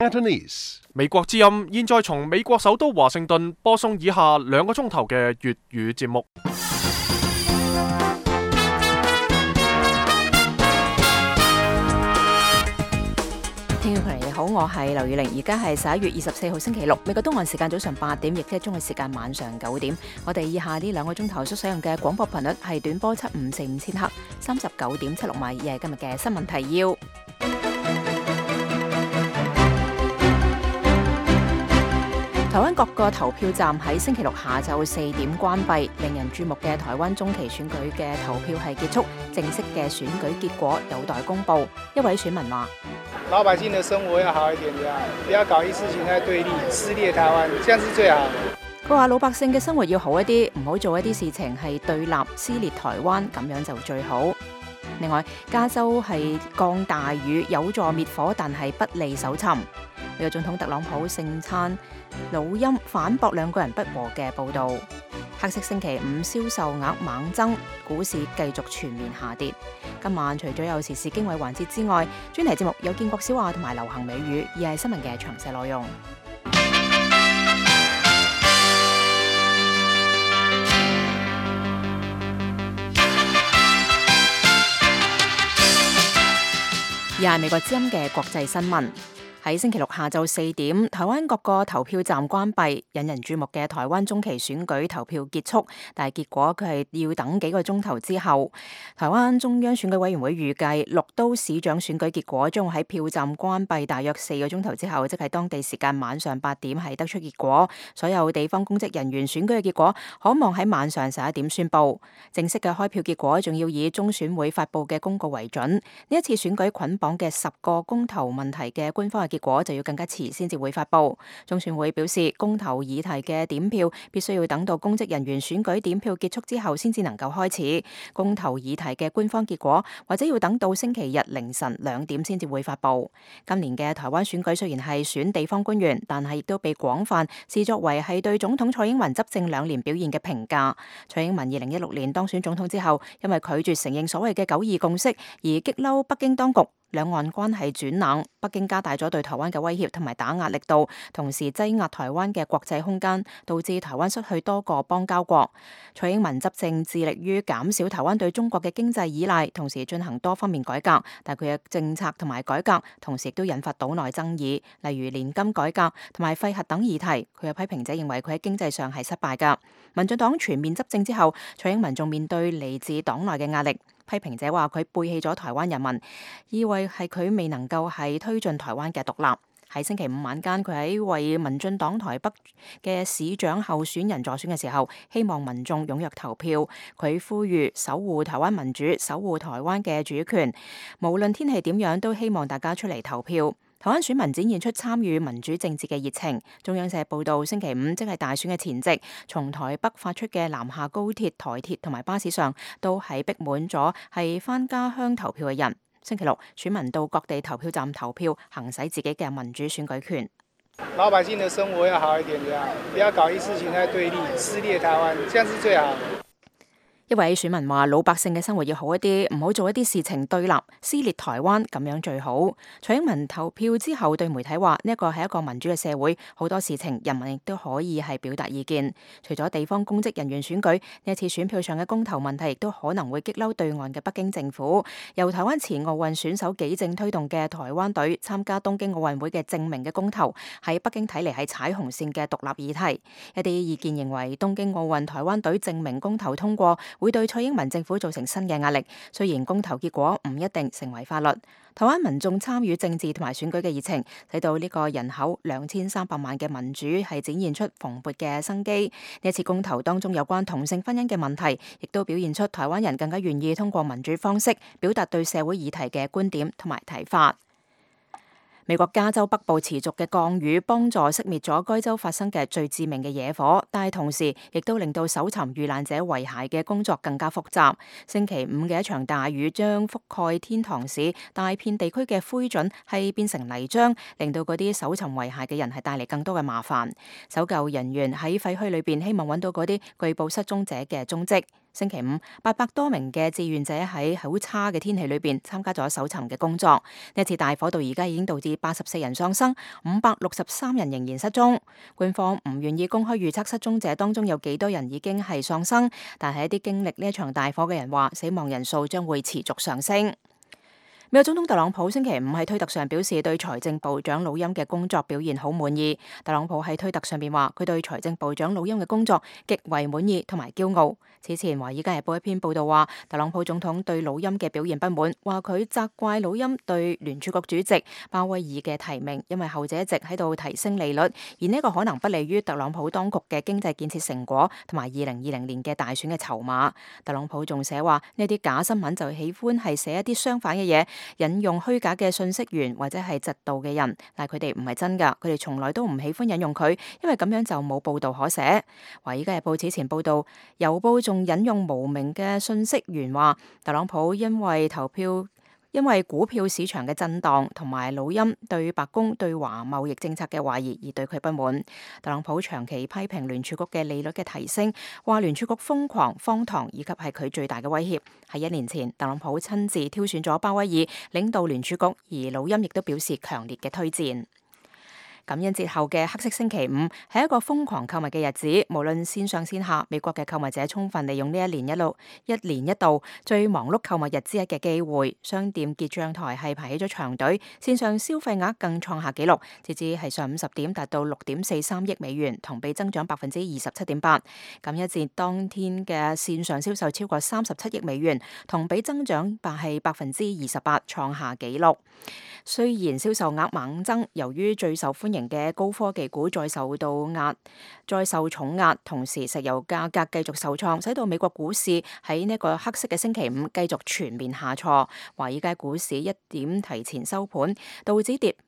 Cantonese 美國之音現在從美國首都華盛頓播送以下2個鐘頭嘅粵語節目。 聽眾朋友你好，我係劉宇玲，而家係11月24號星期六，美國東岸時間早上8點，亦即係中國時間晚上9點。我哋以下呢2個鐘頭所使用嘅廣播頻率係短波7545千赫，39.76米，而係今日嘅新聞提要。台灣各個投票站喺星期六下晝4點關閉，令人注目嘅台灣中期選舉嘅投票係結束，正式嘅選舉結果有待公布。一位選民話： 老百姓的生活要好一點，不要搞意識形態對立，撕裂台灣，這樣是最好。 佢話老百姓嘅生活要好一啲，唔好做一啲事情係對立撕裂台灣，咁樣就最好。另外，加州係降大雨，有助滅火，但係不利搜尋。美國總統特朗普盛餐錄音反駁兩個人不和嘅報導。黑色星期五銷售額猛增，股市繼續全面下跌。今晚除咗有時事經緯環節之外，專題節目有建國小話同埋流行美語，而係新聞嘅詳細內容。而係美國之音嘅國際新聞。喺星期六下晝4點，台灣各個投票站關閉，引人注目嘅台灣中期選舉投票結束，但係結果佢係要等幾個鐘頭之後。台灣中央選舉委員會預計綠都市長選舉結果將會喺票站關閉大約4個鐘頭之後，即係當地時間晚上8點係得出結果。所有地方公職人員選舉嘅結果可望喺晚上11點宣佈。正式嘅開票結果仲要以中選會發佈嘅公告為準。呢一次選舉捆綁嘅10個公投問題嘅官方結果就要更加遲先至會發佈。中選會表示，公投議題嘅點票必須要等到公職人員選舉點票結束之後先至能夠開始。公投議題嘅官方結果或者要等到星期日凌晨2點先至會發佈。今年嘅台灣選舉雖然係選地方官員，但係亦都被廣泛視作為係對總統蔡英文執政2年表現嘅評價。蔡英文2016年當選總統之後，因為拒絕承認所謂嘅9二共識而激嬲北京當局，兩岸關係轉冷，北京加大咗對台灣嘅威脅同埋打壓力度，同時擠壓台灣嘅國際空間，導致台灣失去多個邦交國。蔡英文執政致力於減少台灣對中國嘅經濟依賴，同時進行多方面改革，但佢嘅政策同埋改革同時亦都引發島內爭議，例如年金改革同埋廢核等議題。佢嘅批評者認為佢喺經濟上係失敗㗎。民進黨全面執政之後，蔡英文仲面對嚟自黨內嘅壓力。批評者話佢背棄咗台灣人民，以為係佢未能夠係推進台灣嘅獨立。喺星期五晚間，佢喺為民進黨台北嘅市長候選人助選嘅時候，希望民眾踴躍投票。佢呼籲守護台灣民主，守護台灣嘅主權，無論天氣點樣，都希望大家出嚟投票。台灣選民展現出參與民主政治嘅熱情。中央社報道，星期五即係大選嘅前夕，從台北發出嘅南下高鐵、台鐵同埋巴士上，都係逼滿咗係返家鄉投票嘅人。星期六，選民到各地投票站投票，行使自己嘅民主選舉權。 老百姓的生活要好一點，不要搞意識形態對立，撕裂台灣，這樣是最好。 一位選民話：老百姓嘅生活要好一啲，唔好做一啲事情對立、撕裂台灣，咁樣最好。蔡英文投票之後對媒體話：呢一個係一個民主嘅社會，好多事情人民亦都可以係表達意見。除咗地方公職人員選舉，呢一次選票上嘅公投問題亦都可能會激嬲對岸嘅北京政府。由台灣前奧運選手紀政推動嘅台灣隊參加東京奧運會嘅正名嘅公投，喺北京睇嚟係踩紅線嘅獨立議題。一啲意見認為，東京奧運台灣隊正名公投通過，會對蔡英文政府造成新嘅壓力。雖然公投結果唔一定成為法律，台灣民眾參與政治同埋選舉嘅熱情，使到呢個人口2300萬嘅民主係展現出蓬勃嘅生機。呢一次公投當中有關同性婚姻嘅問題，亦都表現出台灣人更加願意通過民主方式表達對社會議題嘅觀點同埋睇法。美國加州北部持續嘅降雨幫助熄滅咗該州發生嘅最致命嘅野火，但係同時亦都令到搜尋遇難者遺骸嘅工作更加複雜。星期五嘅一場大雨將覆蓋天堂市大片地區嘅灰燼係變成泥漿，令到嗰啲搜尋遺骸嘅人係帶嚟更多嘅麻煩。搜救人員喺廢墟裏邊希望揾到嗰啲據報失蹤者嘅蹤跡。 星期五，800多名嘅志願者喺好差嘅天氣裏邊參加咗搜尋嘅工作。呢次大火到而家已經導致84人喪生，563人仍然失蹤。官方唔願意公開預測失蹤者當中有幾多人已經係喪生，但係一啲經歷呢一場大火嘅人話，死亡人數將會持續上升。美國總統特朗普星期五喺推特上表示對財政部長魯欽嘅工作表現好滿意。特朗普喺推特上邊話，佢對財政部長魯欽嘅工作極為滿意同埋驕傲。此前《華爾街日報》一篇報道話，特朗普總統對魯欽嘅表現不滿，話佢責怪魯欽對聯儲局主席鮑威爾嘅提名，因為後者一直喺度提升利率，而呢個可能不利於特朗普當局嘅經濟建設成果同埋2020年嘅大選嘅籌碼。特朗普仲寫話，呢啲假新聞就喜歡係寫一啲相反嘅嘢，引用虛假嘅信息源或者係嫉妒嘅人，但係佢哋唔係真㗎，佢哋從來都唔喜歡引用佢，因為咁樣就冇報導可寫。華爾街日報此前報導，郵報仲引用無名嘅信息源話，特朗普因為股票市場嘅震蕩同埋魯欽對白宮對華貿易政策嘅懷疑而對佢不滿。特朗普長期批評聯儲局嘅利率嘅提升，話聯儲局瘋狂、荒唐以及係佢最大嘅威脅。喺1年前，特朗普親自挑選咗鮑威爾領導聯儲局，而魯欽亦都表示強烈嘅推薦。感恩節後嘅黑色星期五係一個瘋狂購物嘅日子，無論線上線下，美國嘅購物者充分利用呢一年一度最忙碌購物日之一嘅機會。商店結賬台係排起咗長隊，線上消費額更創下紀錄，截至係上午10點達到6.43億美元，同比增長27.8%。感恩節當天嘅線上銷售超過37億美元，同比增長係28%，創下紀錄。雖然銷售額猛增，由於最受歡迎嘅高科技股再受重壓，同時石油價格繼續受創，使到美國股市喺呢個黑色嘅星期五繼續全面下挫。華爾街股市1點提前收盤，道指跌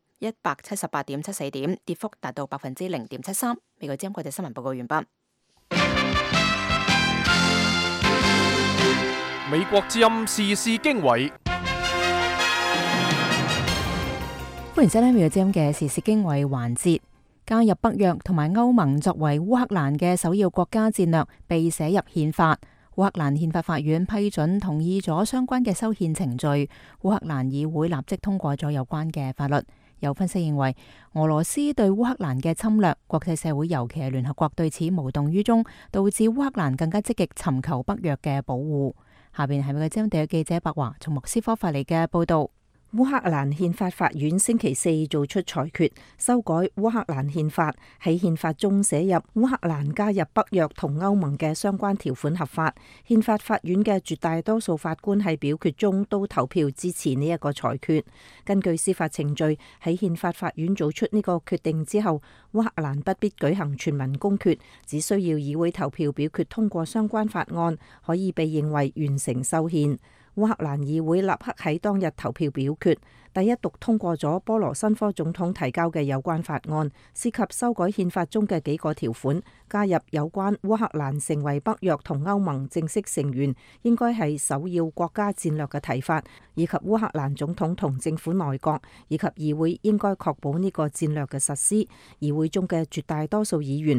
178.74點，跌幅達到0.73%。美國之音國際新聞報告完畢。 美國之音時事經緯。 歡迎收聽美國之音嘅時事經緯環節。加入北約同埋歐盟作為烏克蘭嘅首要國家戰略被寫入憲法。烏克蘭憲法法院批准同意咗相關嘅修憲程序，烏克蘭議會立即通過咗有關嘅法律。有分析認為，俄羅斯對烏克蘭嘅侵略，國際社會尤其係聯合國對此無動於衷，導致烏克蘭更加積極尋求北約嘅保護。下邊係美國之音地嘅記者白華從莫斯科發嚟嘅報道。 烏克蘭憲法法院星期四做出裁決，修改烏克蘭憲法，喺憲法中寫入烏克蘭加入北約同歐盟嘅相關條款合法。憲法法院嘅絕大多數法官喺表決中都投票支持呢一個裁決。根據司法程序，喺憲法法院做出呢個決定之後，烏克蘭不必舉行全民公決，只需要議會投票表決通過相關法案，可以被認為完成修憲。烏克蘭議會立刻喺當日投票表決，第一讀通過咗波羅申科總統提交嘅有關法案，涉及修改憲法中嘅幾個條款，加入有關烏克蘭成為北約同歐盟正式成員應該係首要國家戰略嘅提法，以及烏克蘭總統同政府內閣以及議會應該確保呢個戰略嘅實施。議會中嘅絕大多數議員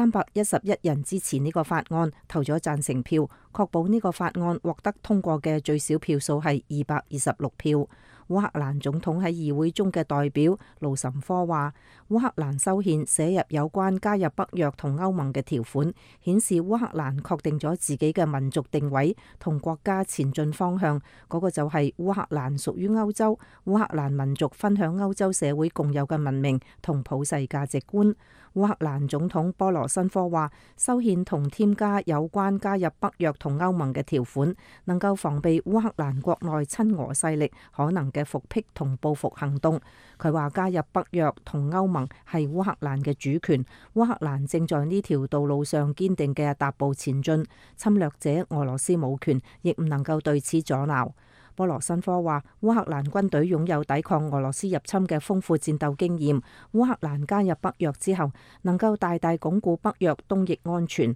311人支持呢個法案，投咗贊成票，確保呢個法案獲得通過嘅最少票數係226票。烏克蘭總統喺議會中嘅代表盧岑科話，烏克蘭修憲寫入有關加入北約同歐盟嘅條款，顯示烏克蘭確定咗自己嘅民族定位同國家前進方向，嗰個就係烏克蘭屬於歐洲，烏克蘭民族分享歐洲社會共有嘅文明同普世價值觀。烏克蘭總統波羅申科話，修憲同添加有關加入北約同歐盟嘅條款，能夠防備烏克蘭國內親俄勢力可能嘅復辟同報復行動。佢話加入北約同歐盟係烏克蘭嘅主權，烏克蘭正在呢條道路上堅定嘅踏步前進，侵略者俄羅斯冇權，亦唔能夠對此阻撓。波羅申科話，烏克蘭軍隊擁有抵抗俄羅斯入侵嘅豐富戰鬥經驗。烏克蘭加入北約之後，能夠大大鞏固北約東翼安全。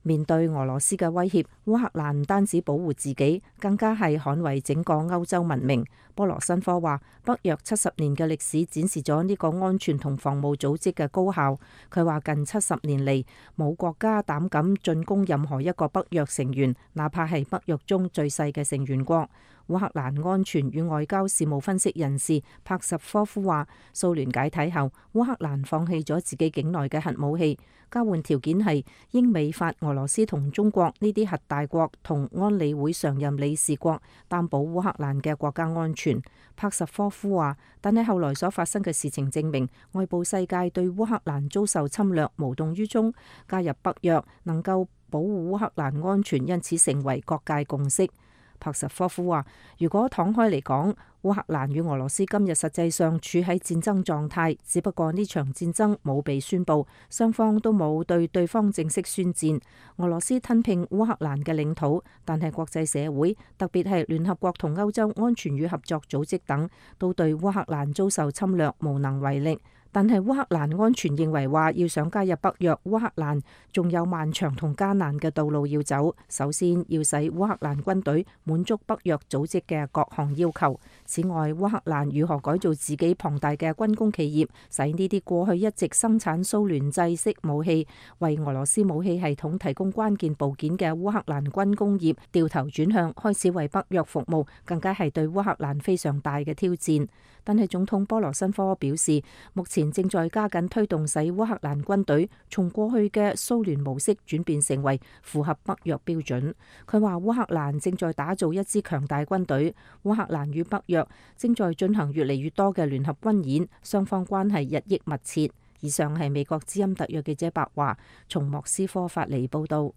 面對俄羅斯嘅威脅，烏克蘭唔單止保護自己，更加係捍衛整個歐洲文明。波羅申科話：北約70年嘅歷史展示咗呢個安全同防務組織嘅高效。佢話近70年嚟，冇國家膽敢進攻任何一個北約成員，哪怕係北約中最細嘅成員國。烏克蘭安全與外交事務分析人士帕什科夫話：蘇聯解體後，烏克蘭放棄咗自己境內嘅核武器，交換條件係英美法俄羅斯同中國呢啲核大國同安理會常任理事國擔保烏克蘭嘅國家安全。帕什科夫話：但係後來所發生嘅事情證明，外部世界對烏克蘭遭受侵略無動於衷，加入北約能夠保護烏克蘭安全，因此成為各界共識。帕什科夫話：如果敞開嚟講，烏克蘭與俄羅斯今日實際上處喺戰爭狀態，只不過呢場戰爭冇被宣佈，雙方都冇對對方正式宣戰。俄羅斯吞併烏克蘭嘅領土，但係國際社會，特別係聯合國同歐洲安全與合作組織等，都對烏克蘭遭受侵略無能為力。但係烏克蘭安全認為話，要想加入北約，烏克蘭仲有漫長同艱難嘅道路要走。首先要使烏克蘭軍隊滿足北約組織嘅各項要求。此外，烏克蘭如何改造自己龐大嘅軍工企業，使呢啲過去一直生產蘇聯製式武器，為俄羅斯武器系統提供關鍵部件嘅烏克蘭軍工業掉頭轉向，開始為北約服務，更加係對烏克蘭非常大嘅挑戰。但係總統波羅申科表示，目前正在加緊推動使烏克蘭軍隊從過去嘅蘇聯模式轉變成為符合北約標準。佢話烏克蘭正在打造一支強大軍隊，烏克蘭與北約正在進行越嚟越多嘅聯合軍演，雙方關係日益密切。以上係美國之音特約記者白華從莫斯科發嚟報道。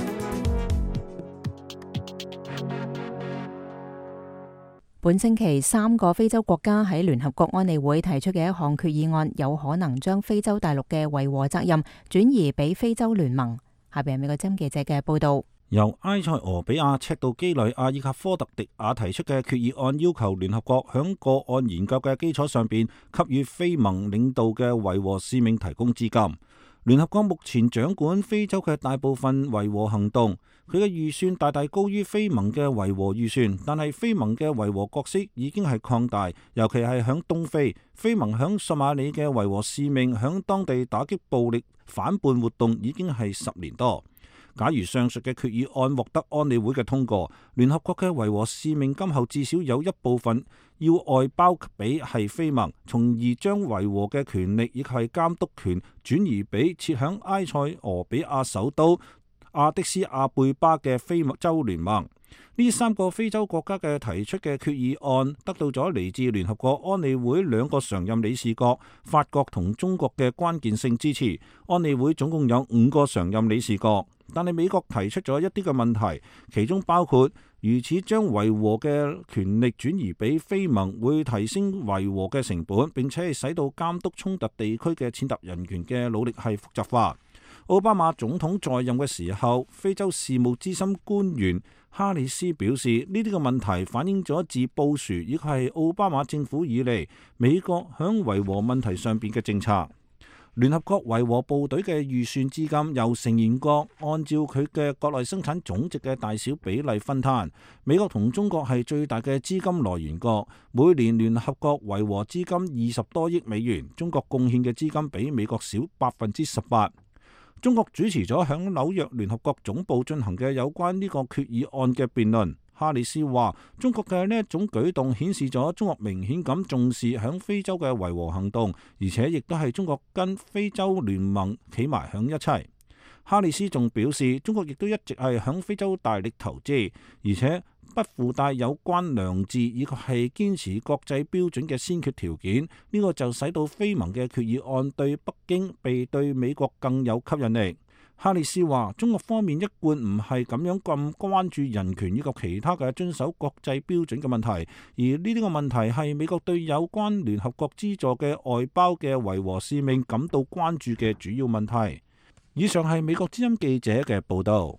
本星期3個非洲國家喺聯合國安理會提出嘅一項決議案，有可能將非洲大陸嘅維和責任轉移俾非洲聯盟。下邊係美國之音記者嘅報道。 由埃塞俄比亞、赤道幾內亞以及科特迪瓦提出嘅決議案，要求聯合國響個案研究嘅基礎上邊，給予非盟領導嘅維和使命提供資金。聯合國目前掌管非洲嘅大部分維和行動，佢嘅預算大大高於非盟嘅維和預算，但係非盟嘅維和角色已經係擴大，尤其係響東非，非盟響索馬里嘅維和使命響當地打擊暴力反叛活動已經係10年多。假如上述嘅決議案獲得安理會嘅通過，聯合國嘅維和使命今後至少有一部分要外包俾係非盟，從而將維和嘅權力以及係監督權轉移俾設響埃塞俄比亞首都亞的斯亞貝巴嘅非洲聯盟。呢3個非洲國家嘅提出嘅決議案得到咗嚟自聯合國安理會2個常任理事國法國同中國嘅關鍵性支持。安理會總共有5個常任理事國，但係美國提出咗一啲嘅問題，其中包括如此將維和嘅權力轉移俾非盟，會提升維和嘅成本，並且係使到監督衝突地區嘅踐踏人權嘅努力係複雜化。奧巴馬總統在任嘅時候，非洲事務資深官員哈里斯表示，呢啲嘅問題反映咗自布殊以及係奧巴馬政府以嚟美國響維和問題上邊嘅政策。聯合國維和部隊嘅預算資金由成員國按照佢嘅國內生產總值嘅大小比例分攤，美國同中國係最大嘅資金來源國，每年聯合國維和資金20多億美元，中國貢獻嘅資金比美國少18%。中國主持咗響紐約聯合國總部進行嘅有關呢個決議案嘅辯論。哈里斯話：中國嘅呢一種舉動顯示咗中國明顯咁重視響非洲嘅維和行動，而且亦都係中國跟非洲聯盟企埋響一齊。哈里斯仲表示，中國亦都一直係響非洲大力投資，而且不附帶有關良治以及係堅持國際標準嘅先決條件。呢個就使到非盟嘅決議案對北京比對美國更有吸引力。哈里斯話：中國方面一貫唔係咁樣咁關注人權以及其他嘅遵守國際標準嘅問題，而呢啲個問題係美國對有關聯合國資助嘅外包嘅維和使命感到關注嘅主要問題。以上係美國之音記者嘅報道。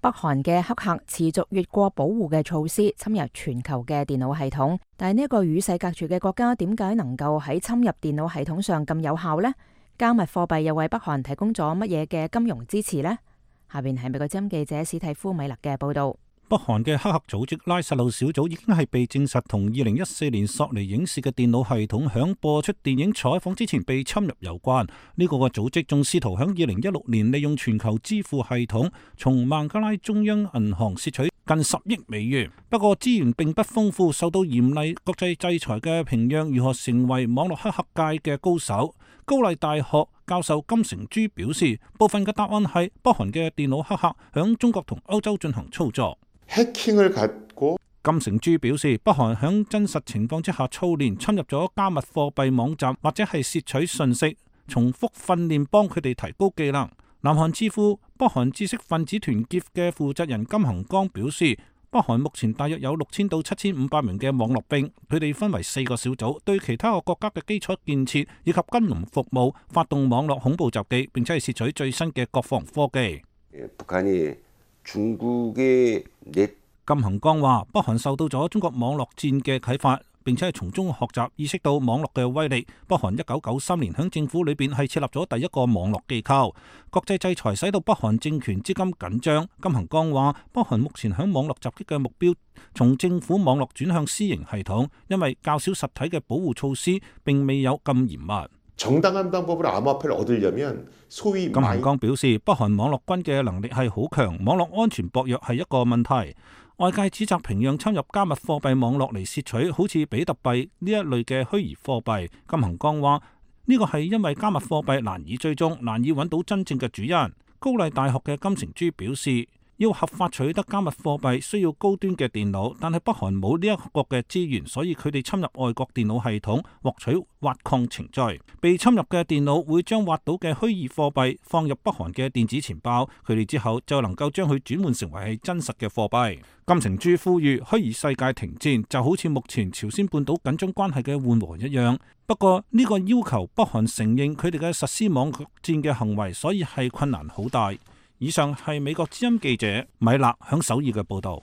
北韓嘅黑客持續越過保護嘅措施，侵入全球嘅電腦系統。但係呢一個與世隔絕嘅國家，點解能夠喺侵入電腦系統上咁有效呢？加密貨幣又為北韓提供咗乜嘢嘅金融支持呢？下邊係美國之音記者史蒂夫米勒嘅報道。 北韓嘅黑客組織拉薩路小組已經係被證實同2014年索尼影視嘅電腦系統響播出電影採訪之前被侵入有關。呢個組織仲試圖響2016年利用全球支付系統從孟加拉中央銀行竊取近10億美元。不過資源並不豐富，受到嚴厲國際制裁嘅平壤如何成為網絡黑客界嘅高手？高麗大學教授金成洙表示，部分嘅答案係北韓嘅電腦黑客響中國同歐洲進行操作。金成洙表示，北韓響真實情況之下操練，侵入咗加密貨幣網站或者係竊取信息，重複訓練幫佢哋提高技能。南韓智庫北韓知識分子團結嘅負責人金恒光表示，北韓目前大約有6000到7500名嘅網絡兵，佢哋分為4個小組，對其他個國家嘅基礎建設以及金融服務發動網絡恐怖襲擊，並且係竊取最新嘅國防科技。金恒光話，北韓受到咗中國網絡戰嘅啟發，並且係從中學習，意識到網絡嘅威力。北韓1993年響政府裏邊係設立咗第一個網絡機構。國際制裁使到北韓政權資金緊張。金恒光話，北韓目前響網絡襲擊嘅目標從政府網絡轉向私營系統，因為較少實體嘅保護措施並未有咁嚴密。金恒光表示，北韓網絡軍嘅能力係好強，網絡安全薄弱係一個問題。外界指責平壤侵入加密貨幣網絡嚟竊取好似比特幣呢一類嘅虛擬貨幣。金恒光話，呢個係因為加密貨幣難以追蹤，難以揾到真正嘅主人。高麗大學嘅金成洙表示，要合法取得加密貨幣需要高端嘅電腦，但係北韓冇呢一個嘅資源，所以佢哋侵入外國電腦系統獲取挖礦程序。被侵入嘅電腦會將挖到嘅虛擬貨幣放入北韓嘅電子錢包，佢哋之後就能夠將佢轉換成為係真實嘅貨幣。金成洙呼籲虛擬世界停戰，就好似目前朝鮮半島緊張關係嘅緩和一樣。不過呢個要求北韓承認佢哋嘅實施網絡戰嘅行為，所以係困難好大。以上係美國之音記者米勒響首爾嘅報道。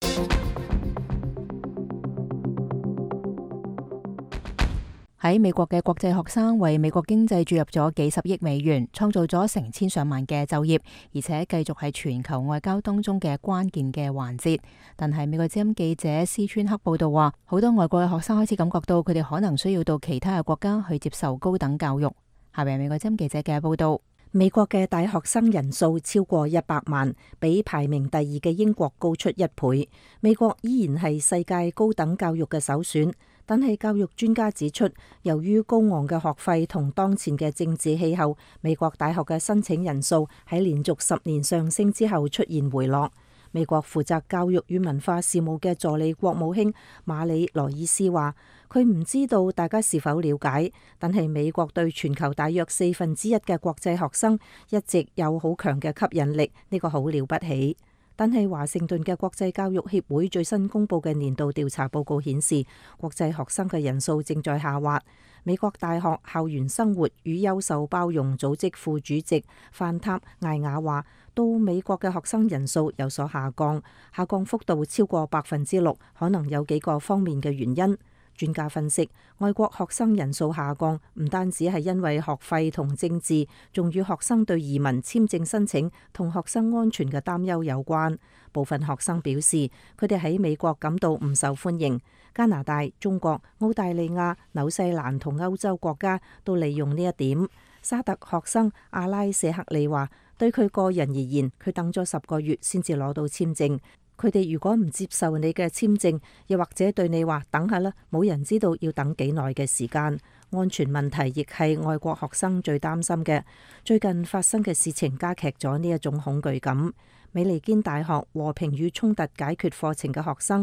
喺美國嘅國際學生為美國經濟注入咗幾十億美元，創造咗成千上萬嘅就業，而且繼續係全球外交當中嘅關鍵嘅環節。但係美國之音記者施川克報道話，好多外國嘅學生開始感覺到佢哋可能需要到其他嘅國家去接受高等教育。下面係美國之音記者嘅報道。 美國嘅大學生人數超過100萬，比排名第2嘅英國高出1倍。美國依然係世界高等教育嘅首選，但係教育專家指出，由於高昂嘅學費同當前嘅政治氣候，美國大學嘅申請人數喺連續10年上升之後出現回落。美國負責教育與文化事務嘅助理國務卿馬里羅伊斯話，佢唔知道大家是否了解，但係美國對全球大約1/4嘅國際學生一直有好強嘅吸引力，呢個好了不起。但係華盛頓嘅國際教育協會最新公布嘅年度調查報告顯示，國際學生嘅人數正在下滑。美國大學校園生活與優秀包容組織副主席范塔艾雅話，到美國嘅學生人數有所下降，下降幅度超過6%，可能有幾個方面嘅原因。專家分析，外國學生人數下降唔單止係因為學費同政治，仲與學生對移民簽證申請同學生安全嘅擔憂有關。部分學生表示，佢哋喺美國感到唔受歡迎。加拿大、中國、澳大利亞、紐西蘭同歐洲國家都利用呢一點。沙特學生阿拉舍克利話，對佢個人而言，佢等咗10個月先至攞到簽證。佢哋如果唔接受你嘅簽證，又或者對你話等下啦，冇人知道要等幾耐嘅時間。安全問題亦係外國學生最擔心嘅。最近發生嘅事情加劇咗呢一種恐懼感。美利堅大學和平與衝突解決課程嘅學生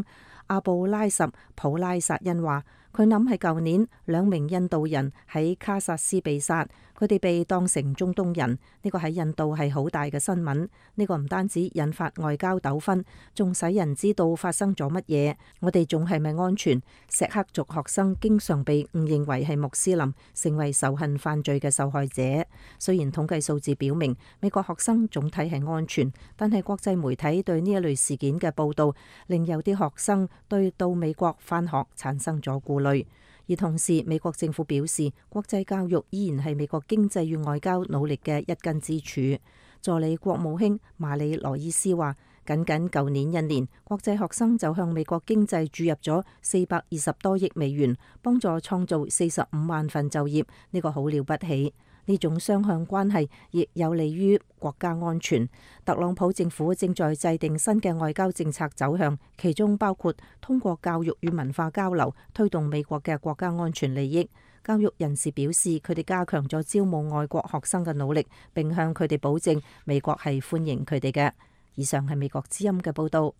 阿布拉什普拉薩恩話，佢諗係舊年2名印度人喺卡薩斯被殺，佢哋被當成中東人，呢個喺印度係好大嘅新聞。呢個唔單止引發外交糾紛，仲使人知道發生咗乜嘢。我哋仲係咪安全？錫克族學生經常被誤認為係穆斯林，成為仇恨犯罪嘅受害者。雖然統計數字表明美國學生總體係安全，但係國際媒體對呢一類事件嘅報導，令有啲學生對到美國返學產生咗顧慮。而同時，美國政府表示，國際教育依然係美國經濟與外交努力嘅一根支柱。助理國務卿馬里羅伊斯話，僅舊年1年，國際學生就向美國經濟注入咗420多億美元，幫助創造45萬份就業，呢個好了不起。呢種雙向關係亦有利於國家安全。特朗普政府正在制定新嘅外交政策走向，其中包括通過教育與文化交流，推動美國嘅國家安全利益。教育人士表示，佢哋加強咗招募外國學生嘅努力，並向佢哋保證美國係歡迎佢哋嘅。以上係美國之音嘅報導。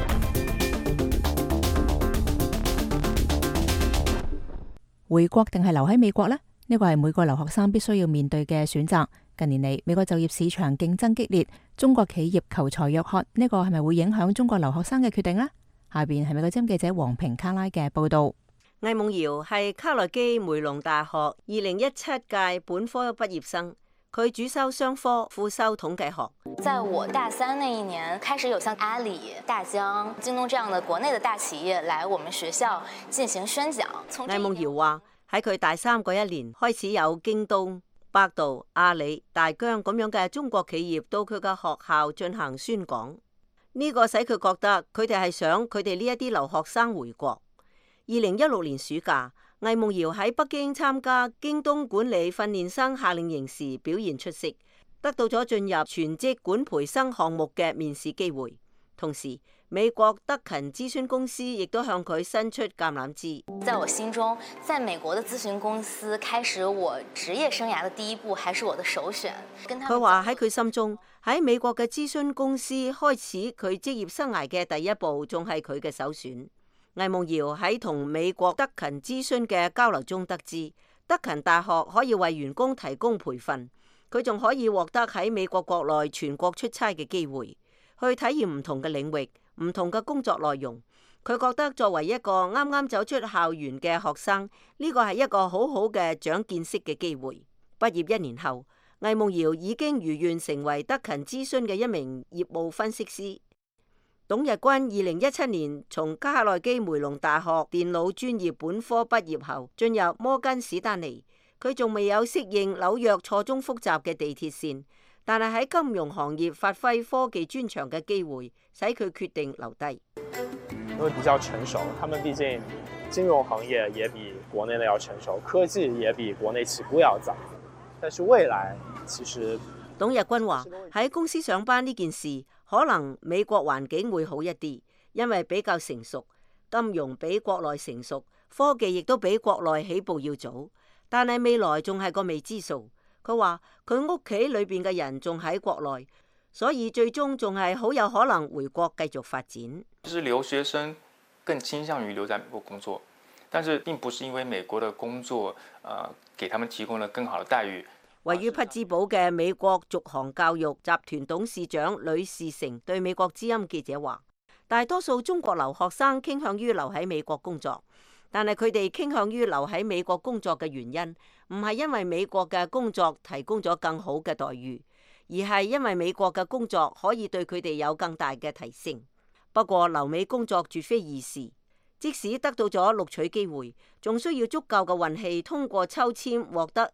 回國定係留喺美國呢？呢個係每個留學生必須要面對嘅選擇。近年嚟，美國就業市場競爭激烈，中國企業求才若渴，呢個係咪會影響中國留學生嘅決定呢？下邊係美國之音記者黃平卡拉嘅報導。 魏夢瑤係卡內基梅隆大學2017屆本科畢業生，佢主修商科，副修統計學。 在我大3那一年，開始有像阿里、大疆、京東這樣的國內的大企業來我們學校進行宣講。 魏夢瑤話，喺佢大3嗰一年，開始有京東、百度、阿里、大疆咁樣嘅中國企業到佢嘅學校進行宣講。呢個使佢覺得佢哋係想佢哋呢一啲留學生回國。2016年暑假，魏夢瑤喺北京參加京東管理訓練生夏令營時表現出色，得到咗進入全職管培生項目嘅面試機會。同時，美國德勤諮詢公司亦都向佢伸出橄欖枝。 在我心中，在美國的諮詢公司開始我職業生涯的第一步，還是我的首選。 佢話喺佢心中，喺美國嘅諮詢公司開始佢職業生涯嘅第一步，仲係佢嘅首選。魏夢瑤喺同美國德勤諮詢嘅交流中得知，德勤大學可以為員工提供培訓，佢仲可以獲得喺美國國內全國出差嘅機會，去體驗唔同嘅領域、唔同嘅工作內容。佢覺得作為一個啱啱走出校園嘅學生，呢個係一個好好嘅長見識嘅機會。畢業1年後，魏夢瑤已經如願成為德勤諮詢嘅一名業務分析師。董日君2017年從卡內基梅隆大學電腦專業本科畢業後，進入摩根史丹利。佢仲未有適應紐約錯綜複雜嘅地鐵線，但係喺金融行業發揮科技專長嘅機會，使佢決定留低。 因為比較成熟，他們畢竟金融行業也比國內的要成熟，科技也比國內起步要早。但是未來其實， 董日君話喺公司上班呢件事，可能美國環境會好一啲，因為比較成熟，金融比國內成熟，科技亦都比國內起步要早。但係未來仲係個未知數。佢話佢屋企裏邊嘅人仲喺國內，所以最終仲係好有可能回國繼續發展。 其實留學生更傾向於留在美國工作，但是並不是因為美國的工作給他們提供了更好的待遇。 位於匹茲堡嘅美國續航教育集團董事長呂士成對美國之音記者話，大多數中國留學生傾向於留喺美國工作，但係佢哋傾向於留喺美國工作嘅原因，唔係因為美國嘅工作提供咗更好嘅待遇，而係因為美國嘅工作可以對佢哋有更大嘅提升。不過留美工作絕非易事。即使得到咗錄取機會，仲需要足夠嘅運氣，通過抽籤獲得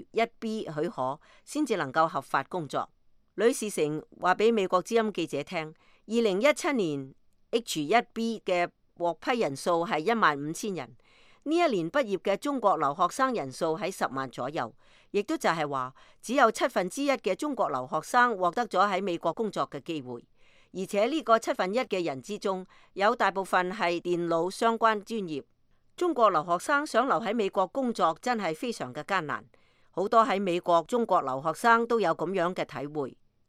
H-1B 許可，先至能夠合法工作。呂士成話俾美國之音記者聽，2017年 H-1B 嘅獲批人數係15,000人，呢一年畢業嘅中國留學生人數喺10萬左右，亦都就係話只有1/7嘅中國留學生獲得咗喺美國工作嘅機會。而且呢個1/7嘅人之中，有大部分係電腦相關專業。中國留學生想留喺美國工作，真係非常嘅艱難。好多喺美國中國留學生都有咁樣嘅體會。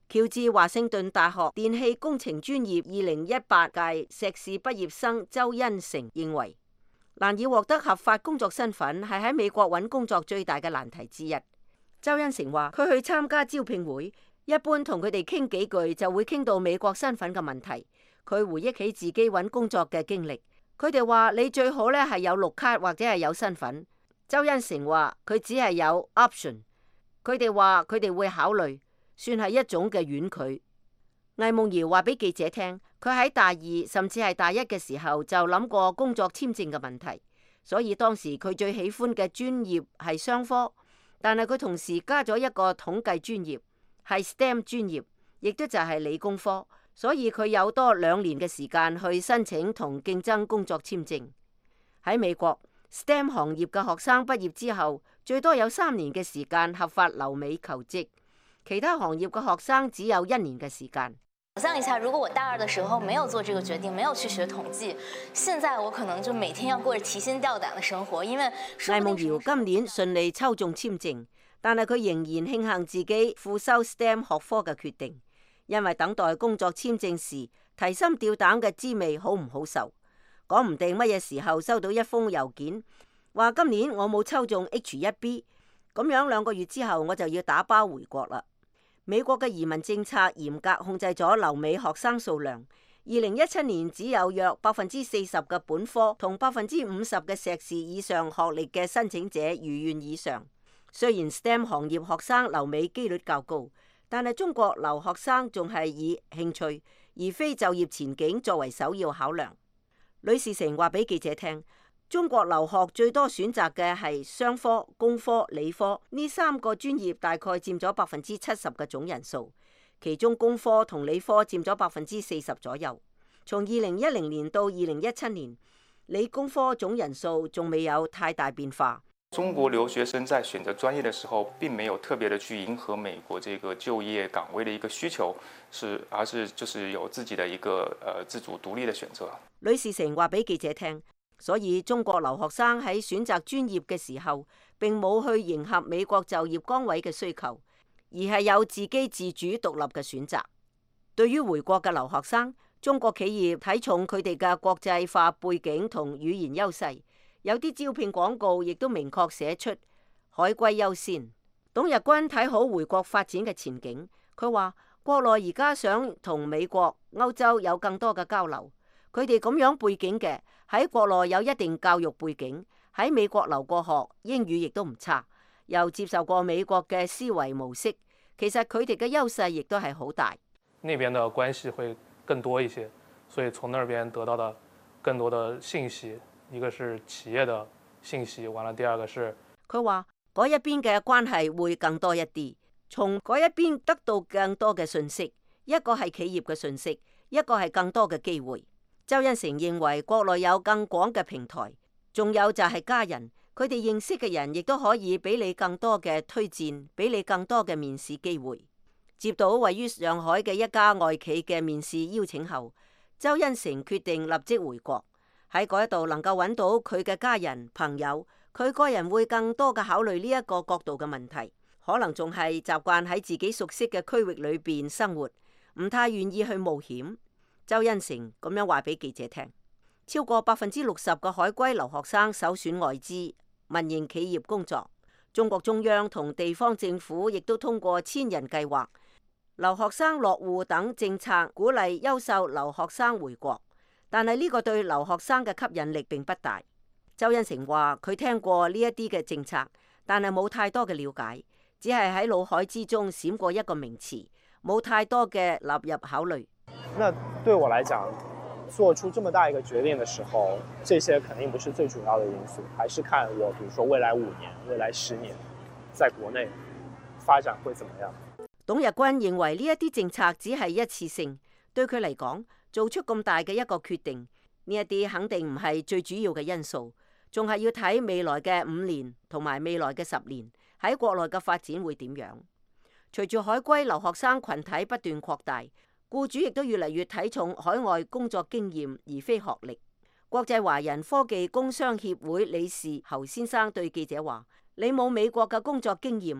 喬治華盛頓大學電氣工程專業2018屆碩士畢業生周恩成認為，難以獲得合法工作身份係喺美國揾工作最大嘅難題之一。周恩成話：佢去參加招聘會，一般同佢哋傾幾句就會傾到美國身份嘅問題。佢回憶起自己揾工作嘅經歷，佢哋話你最好咧係有綠卡或者係有身份。周恩成話佢只係有 option， 佢哋話佢哋會考慮。算係一種嘅婉拒。魏夢瑤話俾記者聽，佢喺大二甚至係大一嘅時候就諗過工作簽證嘅問題，所以當時佢最喜歡嘅專業係商科，但係佢同時加咗一個統計專業，係 STEM 專業，亦都就係理工科，所以佢有多2年嘅時間去申請同競爭工作簽證。喺美國 STEM 行業嘅學生畢業之後，最多有3年嘅時間合法留美求職。其他行業嘅學生只有1年嘅時間。 想象一下，如果我大2的時候沒有做這個決定，沒有去學統計，現在我可能就每天要過着提心吊膽的生活。因為魏夢瑤今年順利抽中簽證，但係佢仍然慶幸自己副修 STEM 學科嘅決定，因為等待工作簽證時提心吊膽嘅滋味好唔好受？講唔定乜嘢時候收到一封郵件，話今年我冇抽中 H1B， 咁樣2個月之後我就要打包回國啦。美國嘅移民政策嚴格控制咗留美學生數量。2017年只有約40%嘅本科同50%嘅碩士以上學歷嘅申請者如願以償。雖然 STEM 行業學生留美機率較高，但係中國留學生仲係以興趣而非就業前景作為首要考量。呂士成話俾記者聽，中國留學最多選擇嘅係商科、工科、理科呢3個專業，大概佔咗70%嘅總人數，其中工科同理科佔咗40%左右。從2010年到2017年，理工科總人數仲未有太大變化。 中國留學生在選擇專業的時候，並沒有特別的去迎合美國這個就業崗位的一個需求，而是就是有自己的一個自主獨立的選擇。 呂士成話俾記者聽。所以中國留學生喺選擇專業嘅時候，並冇去迎合美國就業崗位嘅需求，而係有自己自主獨立嘅選擇。對於回國嘅留學生，中國企業睇重佢哋嘅國際化背景同語言優勢，有啲招聘廣告亦都明確寫出海歸優先。董日軍睇好回國發展嘅前景，佢話國內而家想同美國、歐洲有更多嘅交流。佢哋咁樣背景嘅喺國內有一定教育背景，喺美國留過學，英語亦都唔差，又接受過美國嘅思維模式，其實佢哋嘅優勢亦都係好大。 那邊的關係會更多一些，所以從那邊得到的更多的信息，一個是企業的信息，完了第二個是佢話嗰一邊嘅關係會更多一啲，從嗰一邊得到更多嘅信息，一個係企業嘅信息，一個係更多嘅機會。周恩成認為國內有更廣嘅平台，仲有就係家人，佢哋認識嘅人亦都可以俾你更多嘅推薦，俾你更多嘅面試機會。接到位於上海嘅一家外企嘅面試邀請後，周恩成決定立即回國，喺嗰一度能夠揾到佢嘅家人朋友，佢個人會更多嘅考慮呢一個角度嘅問題，可能仲係習慣喺自己熟悉嘅區域裏邊生活，唔太願意去冒險。周恩成咁樣話俾記者聽，超過60%嘅海歸留學生首選外資、民營企業工作。中國中央同地方政府亦都通過千人計劃、留學生落戶等政策，鼓勵優秀留學生回國。但係呢個對留學生嘅吸引力並不大。周恩成話佢聽過呢一啲嘅政策，但係冇太多嘅了解，只係喺腦海之中閃過一個名詞，冇太多嘅納入考慮。 那對我來講，做出這麼大一個決定的時候，這些肯定不是最主要的因素，還是看我，比如說未來5年、未來10年，在國內發展會怎麼樣。 董日軍認為呢一啲政策只係一次性，對佢嚟講，做出咁大嘅一個決定，呢一啲肯定唔係最主要嘅因素，仲係要睇未來嘅5年同埋未來嘅10年喺國內嘅發展會點樣。隨住海歸留學生群體不斷擴大，僱主亦都越嚟越睇重海外工作經驗而非學歷。國際華人科技工商協會理事侯先生對記者話：你冇美國嘅工作經驗，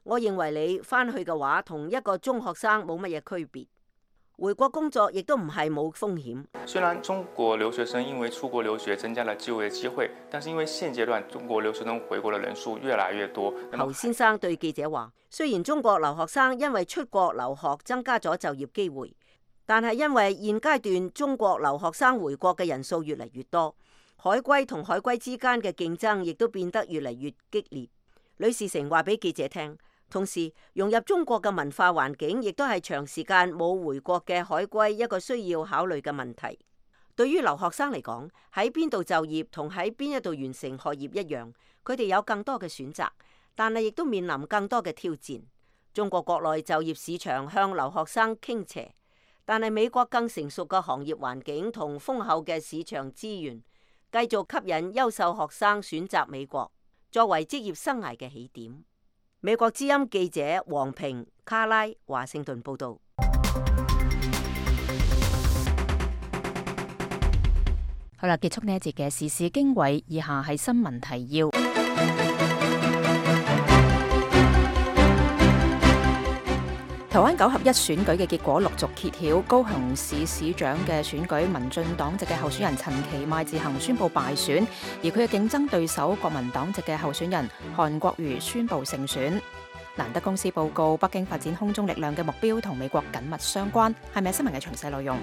我認為你返去嘅話，同一個中學生冇乜嘢區別。回國工作亦都唔係冇風險。 雖然中國留學生因為出國留學增加了就業機會，但是因為現階段中國留學生回國的人數越來越多。 侯先生對記者話：雖然中國留學生因為出國留學增加咗就業機會，但係因為現階段中國留學生回國嘅人數越嚟越多，海歸同海歸之間嘅競爭亦都變得越嚟越激烈。呂士成話俾記者聽。同時融入中國嘅文化環境，亦都係長時間冇回國嘅海歸一個需要考慮嘅問題。對於留學生嚟講，喺邊度就業同喺邊一度完成學業一樣，佢哋有更多嘅選擇，但係亦都面臨更多嘅挑戰。中國國內就業市場向留學生傾斜，但係美國更成熟嘅行業環境同豐厚嘅市場資源，繼續吸引優秀學生選擇美國作為職業生涯嘅起點。美國之音記者黃平、卡拉，華盛頓報道。 好啦，結束呢一節嘅時事經緯，以下係新聞提要。台灣9合1選舉嘅結果陸續揭曉，高雄市市長嘅選舉，民進黨籍嘅候選人陳其邁自行宣布敗選，而佢嘅競爭對手國民黨籍嘅候選人韓國瑜宣布勝選。蘭德公司報告，北京發展空中力量嘅目標同美國緊密相關。係咪新聞嘅詳細內容？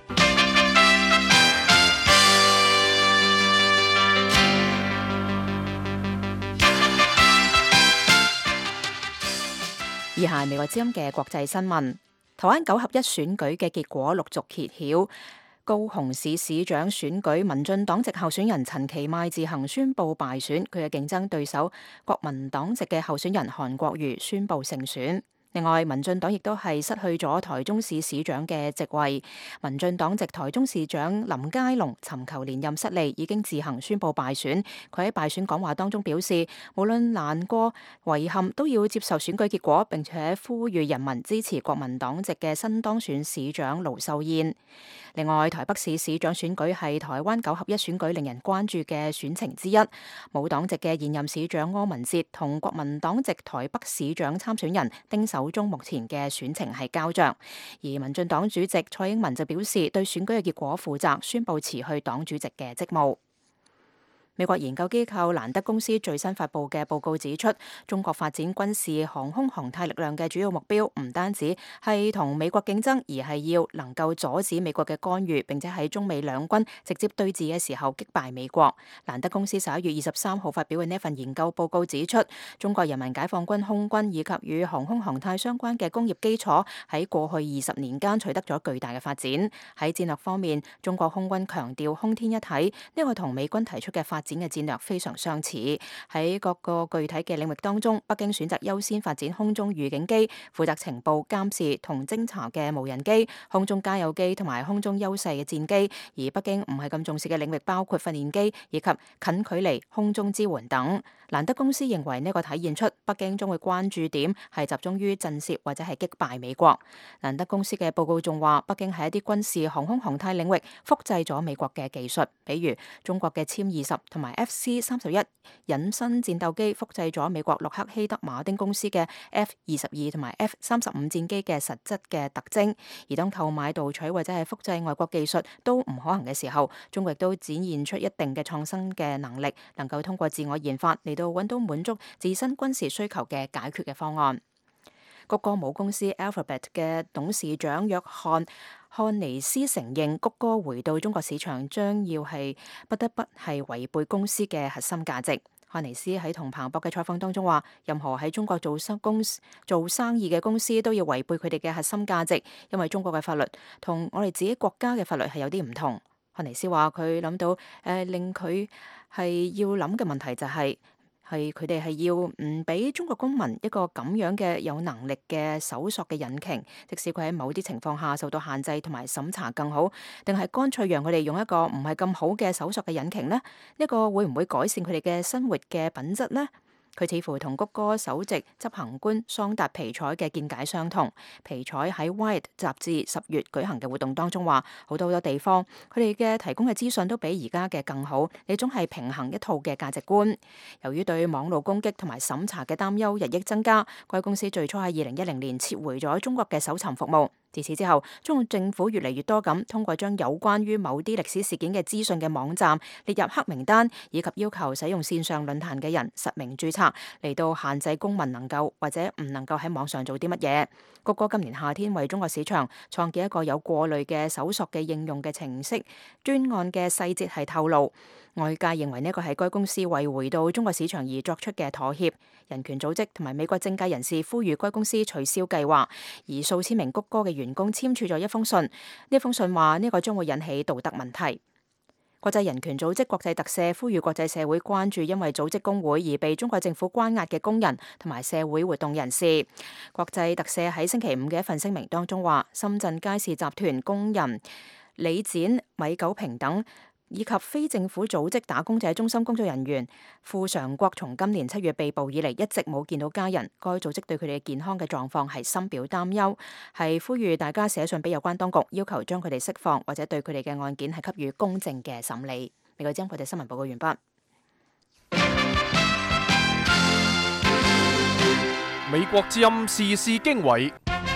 以下係美國之音嘅國際新聞。台灣9合1選舉嘅結果陸續揭曉，高雄市市長選舉，民進黨籍候選人陳其邁自行宣布敗選，佢嘅競爭對手國民黨籍嘅候選人韓國瑜宣布勝選。另外，民進黨亦都係失去咗台中市市長嘅席位。民進黨籍台中市長林佳龍尋求連任失利，已經自行宣布敗選。佢喺敗選講話當中表示，無論難過、遺憾，都要接受選舉結果，並且呼籲人民支持國民黨籍嘅新當選市長盧秀燕。另外，台北市市長選舉係台灣9合1選舉令人關注嘅選情之一。無黨籍嘅現任市長柯文哲同國民黨籍台北市長參選人丁守中目前嘅選情係膠着，而民進黨主席蔡英文就表示對選舉嘅結果負責，宣布辭去黨主席嘅職務。美國研究機構蘭德公司最新發布嘅報告指出，中國發展軍事航空航太力量嘅主要目標唔單止係同美國競爭，而係要能夠阻止美國嘅干預，並且喺中美兩軍直接對峙嘅時候擊敗美國。蘭德公司11月23號發表嘅呢份研究報告指出，中國人民解放軍空軍以及與航空航太相關嘅工業基礎喺過去20年間取得咗巨大嘅發展。喺戰略方面，中國空軍強調空天一體，呢個同美軍提出嘅發展嘅戰略非常相似。喺各個具體嘅領域當中，北京選擇優先發展空中預警機，負責情報監視同偵查嘅無人機、空中加油機同埋空中優勢嘅戰機。而北京唔係咁重視嘅領域包括訓練機以及近距離空中支援等。蘭德公司認為呢個體現出北京將會關注點係集中於震懾或者係擊敗美國。蘭德公司嘅報告仲話，北京喺一啲軍事航空航太領域複製咗美國嘅技術，比如中國嘅殲20同埋FC-31隱身戰鬥機複製咗美國洛克希德馬丁公司嘅 F-22同埋 F-35戰機嘅實質嘅特徵。而當購買盜取或者係複製外國技術都唔可行嘅時候，中國亦都展現出一定嘅創新嘅能力，能夠通過自我研發嚟到揾到滿足自身軍事需求嘅解決嘅方案。谷歌母公司 Alphabet 嘅董事長約翰漢尼斯承認，谷歌回到中國市場將要係不得不係違背公司嘅核心價值。漢尼斯喺同彭博嘅採訪當中話，任何喺中國做生意嘅公司都要違背佢哋嘅核心價值，因為中國嘅法律同我哋自己國家嘅法律係有啲唔同。漢尼斯話佢諗到令佢係要諗嘅問題就係佢哋係要唔俾中國公民一個咁樣嘅有能力嘅搜索嘅引擎，即使佢喺某啲情況下受到限制同埋審查更好，定係乾脆讓佢哋用一個唔係咁好嘅搜索嘅引擎呢？呢個會唔會改善佢哋嘅生活嘅品質呢？ 佢似乎同谷歌首席執行官桑達皮采嘅見解相同。皮采喺《Wired》雜誌10月舉行嘅活動當中話，好多地方佢哋嘅提供嘅資訊都比而家嘅更好，呢種係平衡一套嘅價值觀。由於對網絡攻擊同埋審查嘅擔憂日益增加，該公司最初喺2010年撤回咗中國嘅搜尋服務。自此之後，中國政府越嚟越多咁通過將有關於某啲歷史事件嘅資訊嘅網站列入黑名單，以及要求使用線上論壇嘅人實名註冊，嚟到限制公民能夠或者唔能夠喺網上做啲乜嘢。谷歌今年夏天為中國市場創建一個有過濾嘅搜索嘅應用嘅程式，專案嘅細節係透露。外界認為呢個係該公司為回到中國市場而作出嘅妥協。人權組織同埋美國政界人士呼籲該公司取消計劃，而數千名谷歌嘅員工簽署咗一封信。呢封信話呢個將會引起道德問題。國際人權組織國際特赦呼籲國際社會關注因為組織工會而被中國政府關押嘅工人同埋社會活動人士。國際特赦喺星期五嘅一份聲明當中話，深圳佳士集團工人李展、米九平等以及非政府組織打工者中心工作人員傅常國從今年7月被捕以嚟一直冇見到家人。該組織對佢哋健康嘅狀況係深表擔憂，係呼籲大家寫信俾有關當局，要求將佢哋釋放或者對佢哋嘅案件係給予公正嘅審理。美國之音報道新聞報告完畢。 美國之音時事經緯，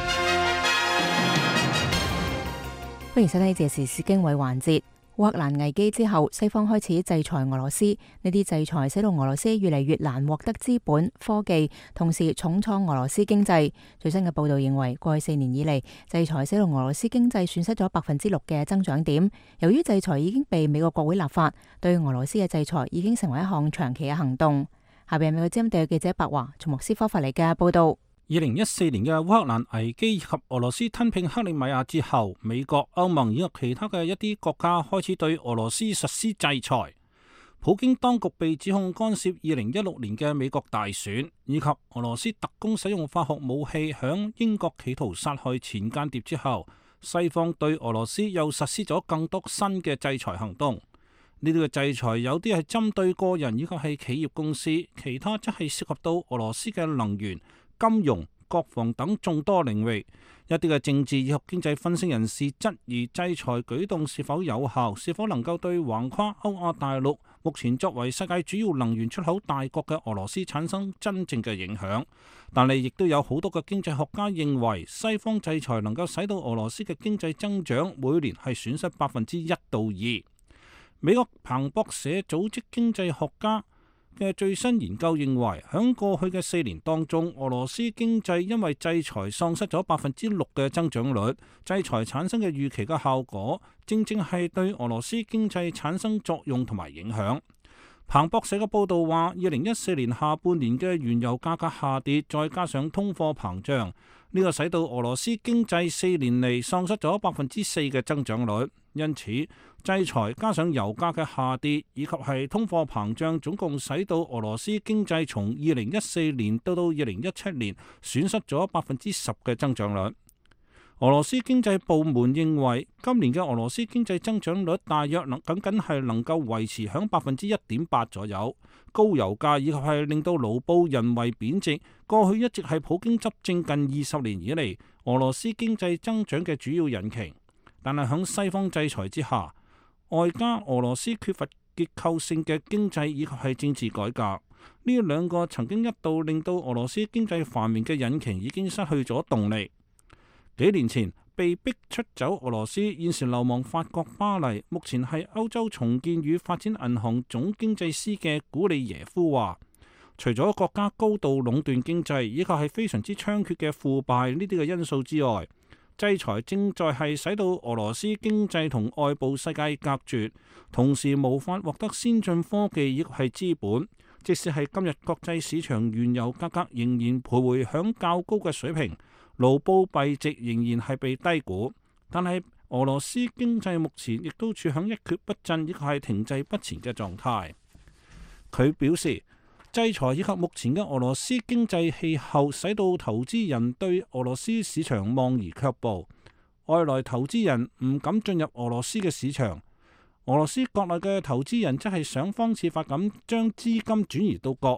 歡迎收聽呢節時事經緯環節。烏克蘭危機之後，西方開始制裁俄羅斯，呢啲制裁使到俄羅斯越嚟越難獲得資本、科技，同時重創俄羅斯經濟。最新嘅報道認為，過去4年以嚟，制裁使到俄羅斯經濟損失咗6%嘅增長點。由於制裁已經被美國國會立法，對俄羅斯嘅制裁已經成為一項長期嘅行動。下邊係美國之音特約記者白華從莫斯科發嚟嘅報道。 2014年嘅烏克蘭危機以及俄羅斯吞併克里米亞之後，美國、歐盟以及其他嘅一啲國家開始對俄羅斯實施制裁。普京當局被指控干涉2016年嘅美國大選，以及俄羅斯特工使用化學武器響英國企圖殺害前間諜之後，西方對俄羅斯又實施咗更多新嘅制裁行動。呢啲嘅制裁有啲係針對個人以及係企業公司，其他則係涉及到俄羅斯嘅能源、金融、國防等眾多領域。一啲嘅政治以及經濟分析人士質疑制裁舉動是否有效，是否能夠對橫跨歐亞大陸目前作為世界主要能源出口大國嘅俄羅斯產生真正嘅影響。但係亦都有好多嘅經濟學家認為，西方制裁能夠使到俄羅斯嘅經濟增長每年係損失1%到2%。美國彭博社組織經濟學家嘅最新研究認為，喺過去嘅4年當中，俄羅斯經濟因為制裁喪失咗6%嘅增長率。制裁產生嘅預期嘅效果，正正係對俄羅斯經濟產生作用同埋影響。彭博社嘅報道話，2014年下半年嘅原油價格下跌，再加上通貨膨脹，呢個使到俄羅斯經濟4年嚟喪失咗4%嘅增長率。因此，制裁加上油價嘅下跌，以及係通貨膨脹，總共使到俄羅斯經濟從2014年到2017年損失咗10%嘅增長率。俄羅斯經濟部門認為，今年嘅俄羅斯經濟增長率大約僅係能夠維持響1.8%左右。高油價以及係令到盧布人為貶值，過去一直係普京執政近20年以嚟俄羅斯經濟增長嘅主要引擎。但係響西方制裁之下，外加俄羅斯缺乏結構性嘅經濟以及係政治改革，呢兩個曾經一度令到俄羅斯經濟繁榮嘅引擎已經失去咗動力。幾年前被逼出走俄羅斯，現時流亡法國巴黎，目前係歐洲重建與發展銀行總經濟師嘅古利耶夫話，除咗國家高度壟斷經濟以及係非常之猖獗嘅腐敗呢啲嘅因素之外，制裁正在係使到俄羅斯經濟同外部世界隔絕，同時無法獲得先進科技亦係資本。即使係今日國際市場原油價格仍然徘徊響較高嘅水平，盧布幣值仍然係被低估，但係俄羅斯經濟目前亦都處響一蹶不振亦係停滯不前嘅狀態。佢表示，制裁以及目前嘅俄羅斯經濟氣候，使到投資人對俄羅斯市場望而卻步，外來投資人唔敢進入俄羅斯嘅市場。俄羅斯國內嘅投資人則係想方設法咁將資金轉移到國外，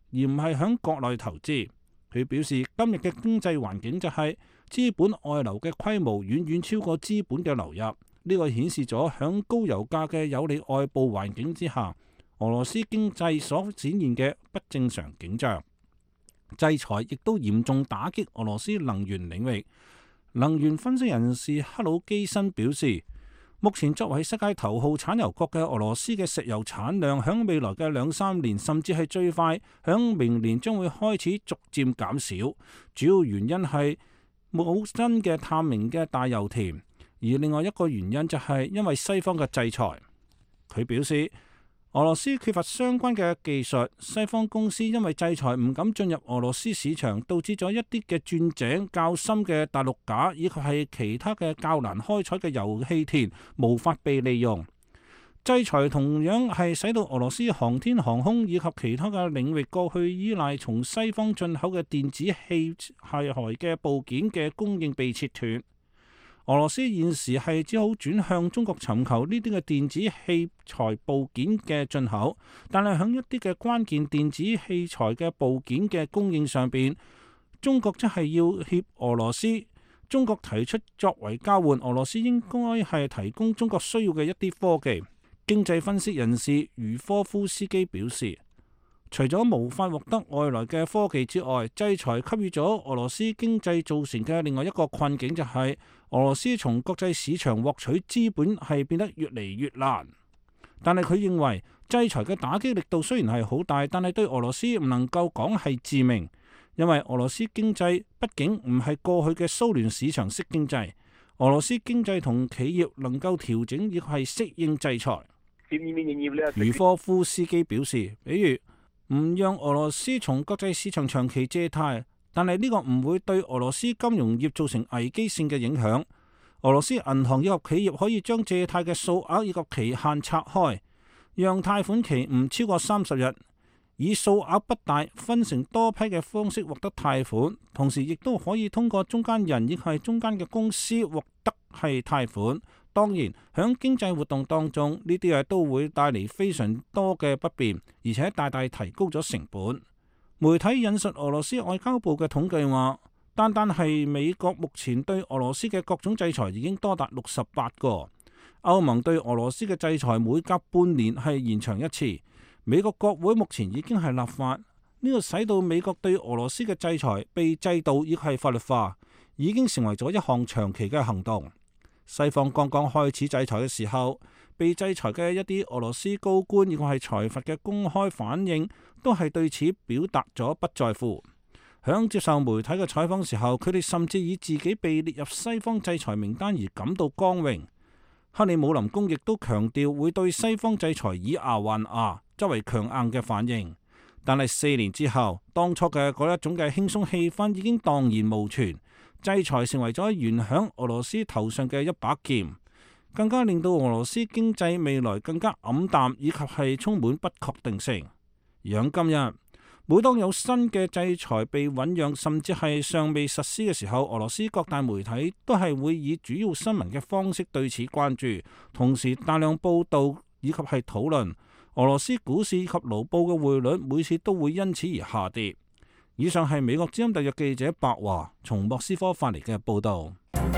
而唔係響國內投資。佢表示，今日嘅經濟環境就係資本外流嘅規模遠遠超過資本嘅流入，呢個顯示咗響高油價嘅有利外部環境之下，俄羅斯經濟所展現嘅不正常景象。制裁亦都嚴重打擊俄羅斯能源領域。能源分析人士克魯基申表示，目前作為世界頭號產油國嘅俄羅斯嘅石油產量，響未來嘅2-3年，甚至係最快響明年將會開始逐漸減少。主要原因係冇新嘅探明嘅大油田，而另外一個原因就係因為西方嘅制裁。佢表示，俄羅斯缺乏相關嘅技術，西方公司因為制裁唔敢進入俄羅斯市場，導致咗一啲嘅鑽井較深嘅大陸架以及係其他嘅較難開採嘅油氣田無法被利用。制裁同樣係使到俄羅斯航天航空以及其他嘅領域過去依賴從西方進口嘅電子器械嘅部件嘅供應被切斷。俄羅斯現時係只好轉向中國尋求呢啲嘅電子器材部件嘅進口，但係喺一啲嘅關鍵電子器材嘅部件嘅供應上邊，中國則係要挾俄羅斯。中國提出作為交換，俄羅斯應該係提供中國需要嘅一啲科技。經濟分析人士茹科夫斯基表示，除咗無法獲得外來嘅科技之外，制裁給予咗俄羅斯經濟造成嘅另外一個困境，就係俄羅斯從國際市場獲取資本係變得越嚟越難。但係佢認為制裁嘅打擊力度雖然係好大，但係對俄羅斯唔能夠講係致命，因為俄羅斯經濟畢竟唔係過去嘅蘇聯市場式經濟。俄羅斯經濟同企業能夠調整亦係適應制裁。茹科夫斯基表示，比如唔讓俄羅斯從國際市場長期借貸，但係呢個唔會對俄羅斯金融業造成危機性嘅影響。俄羅斯銀行以及企業可以將借貸嘅數額以及期限拆開，讓貸款期唔超過30日，以數額不大、分成多批嘅方式獲得貸款，同時亦都可以通過中間人亦係中間嘅公司獲得係貸款。當然，響經濟活動當中，呢啲都會帶嚟非常多嘅不便，而且大大提高咗成本。媒體引述俄羅斯外交部嘅統計話，單單係美國目前對俄羅斯嘅各種制裁已經多達68個。歐盟對俄羅斯嘅制裁每隔半年係延長一次。美國國會目前已經係立法，呢個使到美國對俄羅斯嘅制裁被制度亦係法律化，已經成為咗一項長期嘅行動。西方剛剛開始制裁嘅時候，被制裁嘅一啲俄羅斯高官亦或係財閥嘅公開反應，都係對此表達咗不在乎。響接受媒體嘅採訪時候，佢哋甚至以自己被列入西方制裁名單而感到光榮。克里姆林宮亦都強調會對西方制裁以牙還牙，作為強硬嘅反應。但係4年之後，當初嘅嗰一種嘅輕鬆氣氛已經蕩然無存。制裁成為咗懸響俄羅斯頭上嘅一把劍，更加令到俄羅斯經濟未來更加黯淡，以及係充滿不確定性。而喺今日，每當有新嘅制裁被醞釀，甚至係尚未實施嘅時候，俄羅斯各大媒體都係會以主要新聞嘅方式對此關注，同時大量報道以及係討論。俄羅斯股市以及盧布嘅匯率每次都會因此而下跌。以上係美國之音特約記者白華從莫斯科發嚟嘅報道。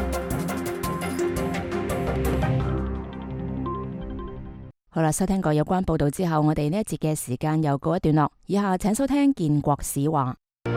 好啦，收聽過有關報道之後，我哋呢一節嘅時間又告一段落。以下請收聽建國史話。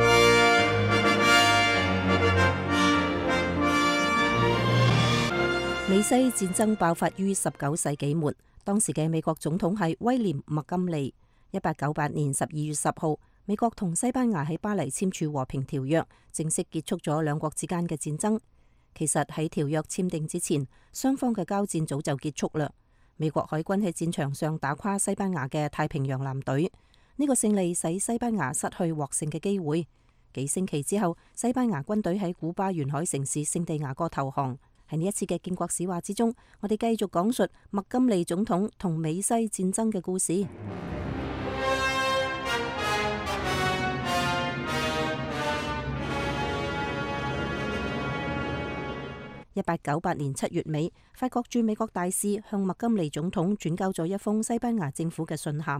美西戰爭爆發於19世紀末，當時嘅美國總統係威廉麥金利。1898年12月10號。美國同西班牙喺巴黎簽署和平條約，正式結束咗兩國之間嘅戰爭。其實喺條約簽訂之前，雙方嘅交戰早就結束啦。美國海軍喺戰場上打垮西班牙嘅太平洋艦隊，呢個勝利使西班牙失去獲勝嘅機會。幾星期之後，西班牙軍隊喺古巴沿海城市聖地亞哥投降。喺呢一次嘅建國史話之中，我哋繼續講述麥金利總統同美西戰爭嘅故事。1898年7月尾，法國駐美國大使向麥金利總統轉交咗一封西班牙政府嘅信函。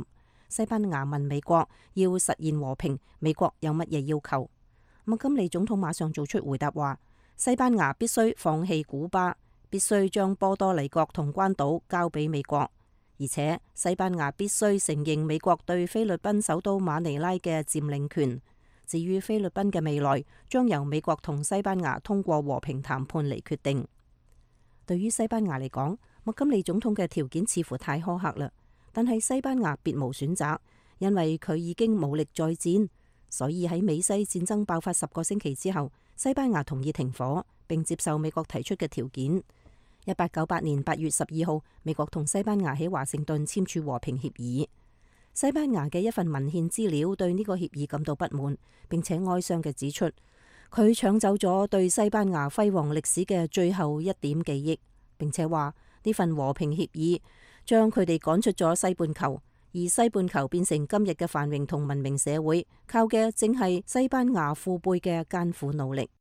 西班牙問美國要實現和平，美國有乜嘢要求？麥金利總統馬上做出回答話，西班牙必須放棄古巴，必須將波多黎各同關島交俾美國，而且西班牙必須承認美國對菲律賓首都馬尼拉嘅佔領權。至於菲律賓嘅未來，將由美國同西班牙通過和平談判嚟決定。對於西班牙嚟講，麥金利總統嘅條件似乎太苛刻啦，但係西班牙別無選擇，因為佢已經武力再戰，所以喺美西戰爭爆發10個星期之後，西班牙同意停火並接受美國提出嘅條件。1898年8月12號，美國同西班牙喺華盛頓簽署和平協議。西班牙嘅一份文獻資料對呢個協議感到不滿，並且哀傷嘅指出，佢搶走咗對西班牙輝煌歷史嘅最後一點記憶，並且話呢份和平協議將佢哋趕出咗西半球，而西半球變成今日嘅繁榮同文明社會，靠嘅正係西班牙父輩嘅艱苦努力。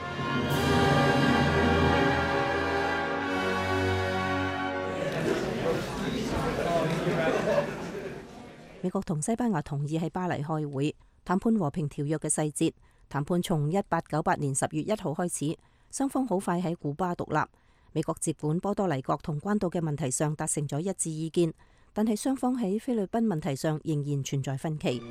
美國同西班牙同意喺巴黎開會談判和平條約嘅細節。談判從1898年10月1號開始，雙方好快喺古巴獨立。美國接管波多黎各同關島嘅問題上達成咗一致意見，但係雙方喺菲律賓問題上仍然存在分歧。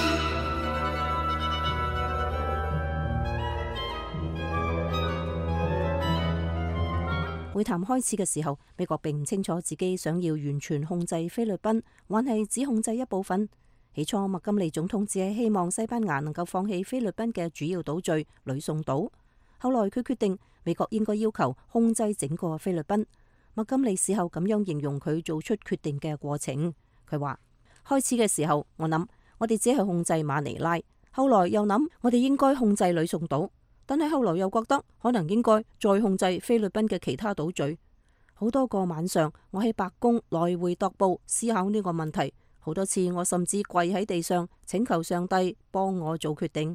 會談開始嘅時候，美國並唔清楚自己想要完全控制菲律賓，還係只控制一部分。起初，麥金利總統只係希望西班牙能夠放棄菲律賓嘅主要島嶼呂宋島。後來佢決定美國應該要求控制整個菲律賓。麥金利事後咁樣形容佢做出決定嘅過程。佢話：開始嘅時候，我諗我哋只係控制馬尼拉，後來又諗我哋應該控制呂宋島。但係後來又覺得可能應該再控制菲律賓嘅其他島嶼。好多個晚上，我喺白宮來回踱步思考呢個問題。好多次我甚至跪喺地上請求上帝幫我做決定。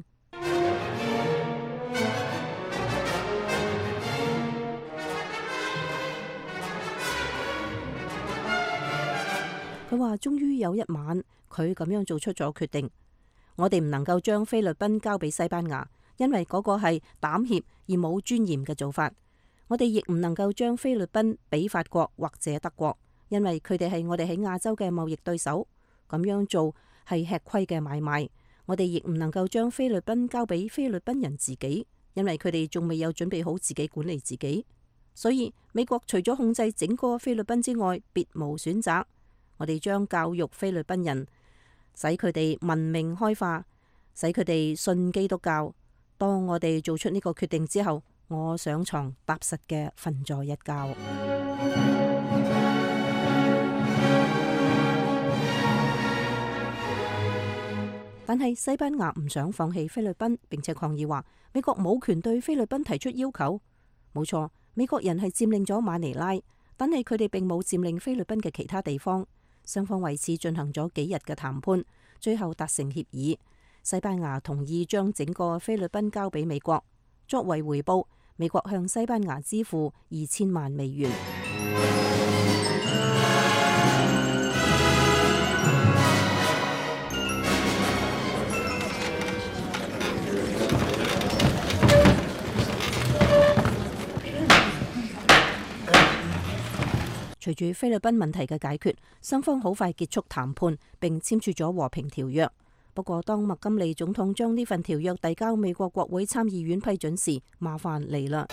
佢話終於有一晚，佢咁樣做出咗決定。我哋唔能夠將菲律賓交俾西班牙，因為嗰個係膽怯而冇尊嚴嘅做法。我哋亦唔能夠將菲律賓俾法國或者德國，因為佢哋係我哋喺亞洲嘅貿易對手。咁樣做係吃虧嘅買賣。我哋亦唔能夠將菲律賓交俾菲律賓人自己，因為佢哋仲未有準備好自己管理自己。所以美國除咗控制整個菲律賓之外，別無選擇。我哋將教育菲律賓人，使佢哋文明開化，使佢哋信基督教。當我哋做出呢個決定之後，我上床踏實嘅瞓咗一覺。但係西班牙唔想放棄菲律賓，並且抗議話美國冇權對菲律賓提出要求。冇錯，美國人係佔領咗馬尼拉，但係佢哋並冇佔領菲律賓嘅其他地方。雙方為此進行咗幾日嘅談判，最後達成協議。西班牙同意將整個菲律賓交俾美國，作為回報，美國向西班牙支付2000萬美元。隨住菲律賓問題嘅解決，雙方好快結束談判，並簽署咗和平條約。不過，當麥金利總統將呢份條約遞交美國國會參議院批准時，麻煩嚟啦。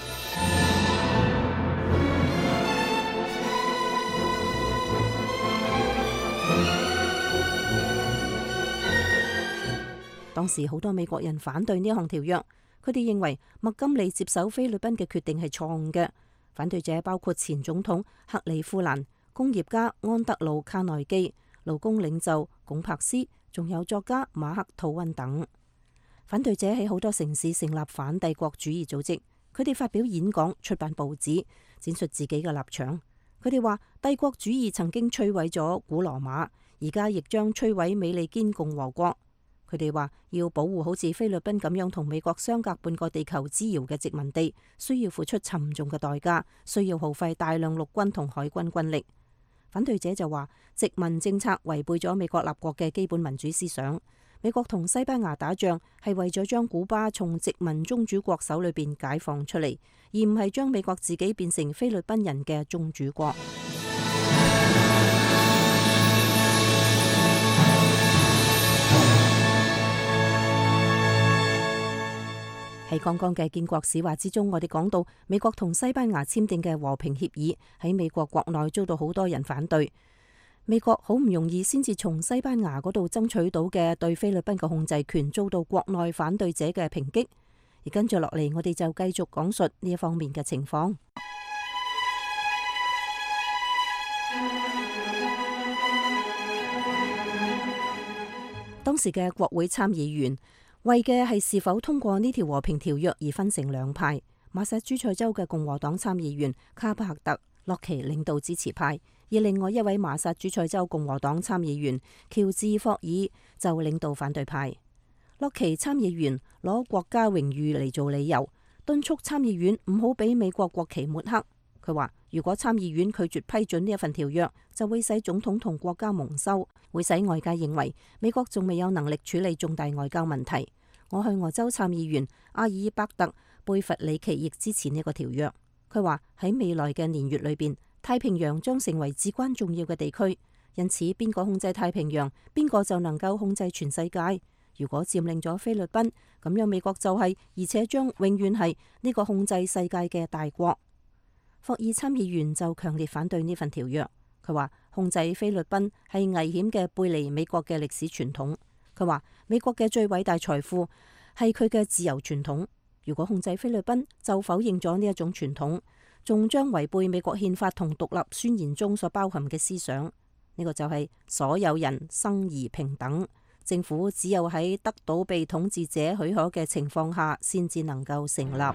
當時好多美國人反對呢項條約，佢哋認為麥金利接手菲律賓嘅決定係錯誤嘅。反對者包括前總統克里夫蘭、工業家安德魯卡內基、勞工領袖龔柏斯，仲有作家馬克吐溫等。反對者喺好多城市成立反帝國主義組織，佢哋發表演講、出版報紙，展述自己嘅立場。佢哋話帝國主義曾經摧毀咗古羅馬，而家亦將摧毀美利堅共和國。佢哋話要保護好似菲律賓咁樣同美國相隔半個地球之遙嘅殖民地，需要付出沉重嘅代價，需要耗費大量陸軍同海軍軍力。 反對者就話殖民政策違背咗美國立國嘅基本民主思想。美國同西班牙打仗係為咗將古巴從殖民宗主國手裏邊解放出嚟，而唔係將美國自己變成菲律賓人嘅宗主國。喺剛剛嘅建國史話之中，我哋講到美國同西班牙簽訂嘅和平協議喺美國國內遭到好多人反對。美國好唔容易先至從西班牙嗰度爭取到嘅對菲律賓嘅控制權，遭到國內反對者嘅抨擊。而跟住落嚟，我哋就繼續講述呢一方面嘅情況。當時嘅國會參議員為嘅係是否通過呢條和平條約而分成兩派。馬薩諸塞州嘅共和黨參議員卡帕克特洛奇領導支持派，而另外一位馬薩諸塞州共和黨參議員喬治霍爾就領導反對派。洛奇參議員攞國家榮譽嚟做理由，敦促參議院唔好俾美國國旗抹黑。佢話如果參議院拒絕批准呢一份條約，就會使總統同國家蒙羞，會使外界認為美國仲未有能力處理重大外交問題。我去俄州參議員阿爾伯特貝弗里奇亦支持呢個條約。佢話喺未來嘅年月裏邊，太平洋將成為至關重要嘅地區，因此邊個控制太平洋，邊個就能夠控制全世界。如果佔領咗菲律賓，咁樣美國就係，而且將永遠係呢個控制世界嘅大國。霍爾參議員就強烈反對呢份條約。佢話控制菲律賓係危險嘅，背離美國嘅歷史傳統。佢話美國嘅最偉大財富係佢嘅自由傳統。如果控制菲律賓，就否認咗呢一種傳統，仲將違背美國憲法同獨立宣言中所包含嘅思想。呢個就係所有人生而平等。政府只有喺得到被統治者許可嘅情況下，先至能夠成立。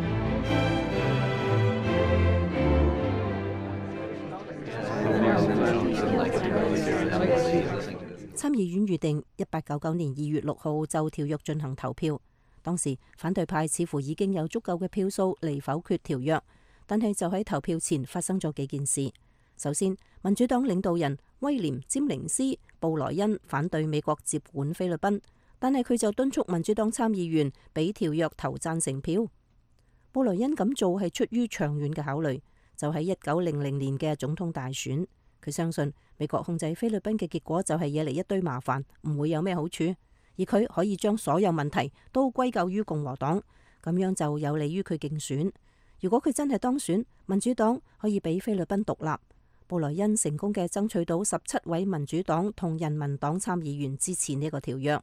參議院預定1899年2月6號就條約進行投票。當時反對派似乎已經有足夠嘅票數嚟否決條約，但係就喺投票前發生咗幾件事。首先，民主黨領導人威廉詹寧斯布萊恩反對美國接管菲律賓，但係佢就敦促民主黨參議員俾條約投贊成票。布萊恩咁做係出於長遠嘅考慮，就喺1900年嘅總統大選，佢相信美國控制菲律賓嘅結果就係惹嚟一堆麻煩，唔會有咩好處，而佢可以將所有問題都歸咎於共和黨，咁樣就有利於佢競選。如果佢真係當選，民主黨可以俾菲律賓獨立。布萊恩成功嘅爭取到17位民主黨同人民黨參議員支持呢個條約。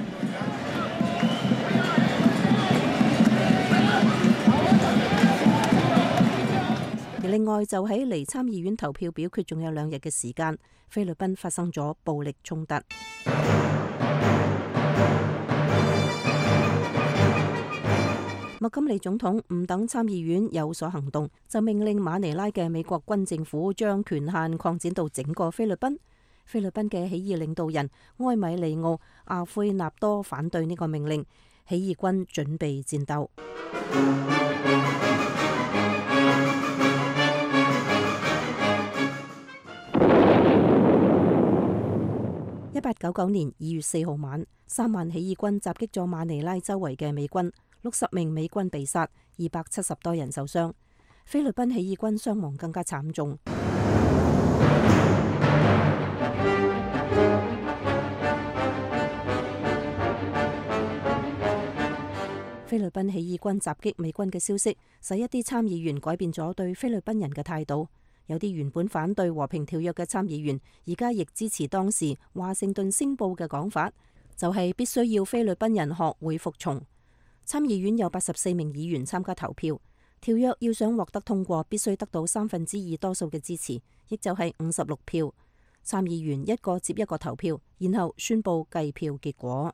而另外就喺離參議院投票表決仲有2日嘅時間，菲律賓發生咗暴力衝突。麥金利總統唔等參議院有所行動，就命令馬尼拉嘅美國軍政府將權限擴展到整個菲律賓。菲律賓嘅起義領導人埃米利奧·阿奎納多反對呢個命令，起義軍準備戰鬥。1899年2月4號晚，3萬起義軍襲擊咗馬尼拉周圍嘅美軍，60名美軍被殺，270多人受傷。菲律賓起義軍傷亡更加慘重。菲律賓起義軍襲擊美軍嘅消息，使一啲參議員改變咗對菲律賓人嘅態度。有啲原本反對和平條約嘅參議員，而家亦支持當時華盛頓星報嘅講法，就係必須要菲律賓人學會服從。參議院有84名議員參加投票，條約要想獲得通過，必須得到2/3多數嘅支持，亦就係56票。參議員一個接一個投票，然後宣佈計票結果。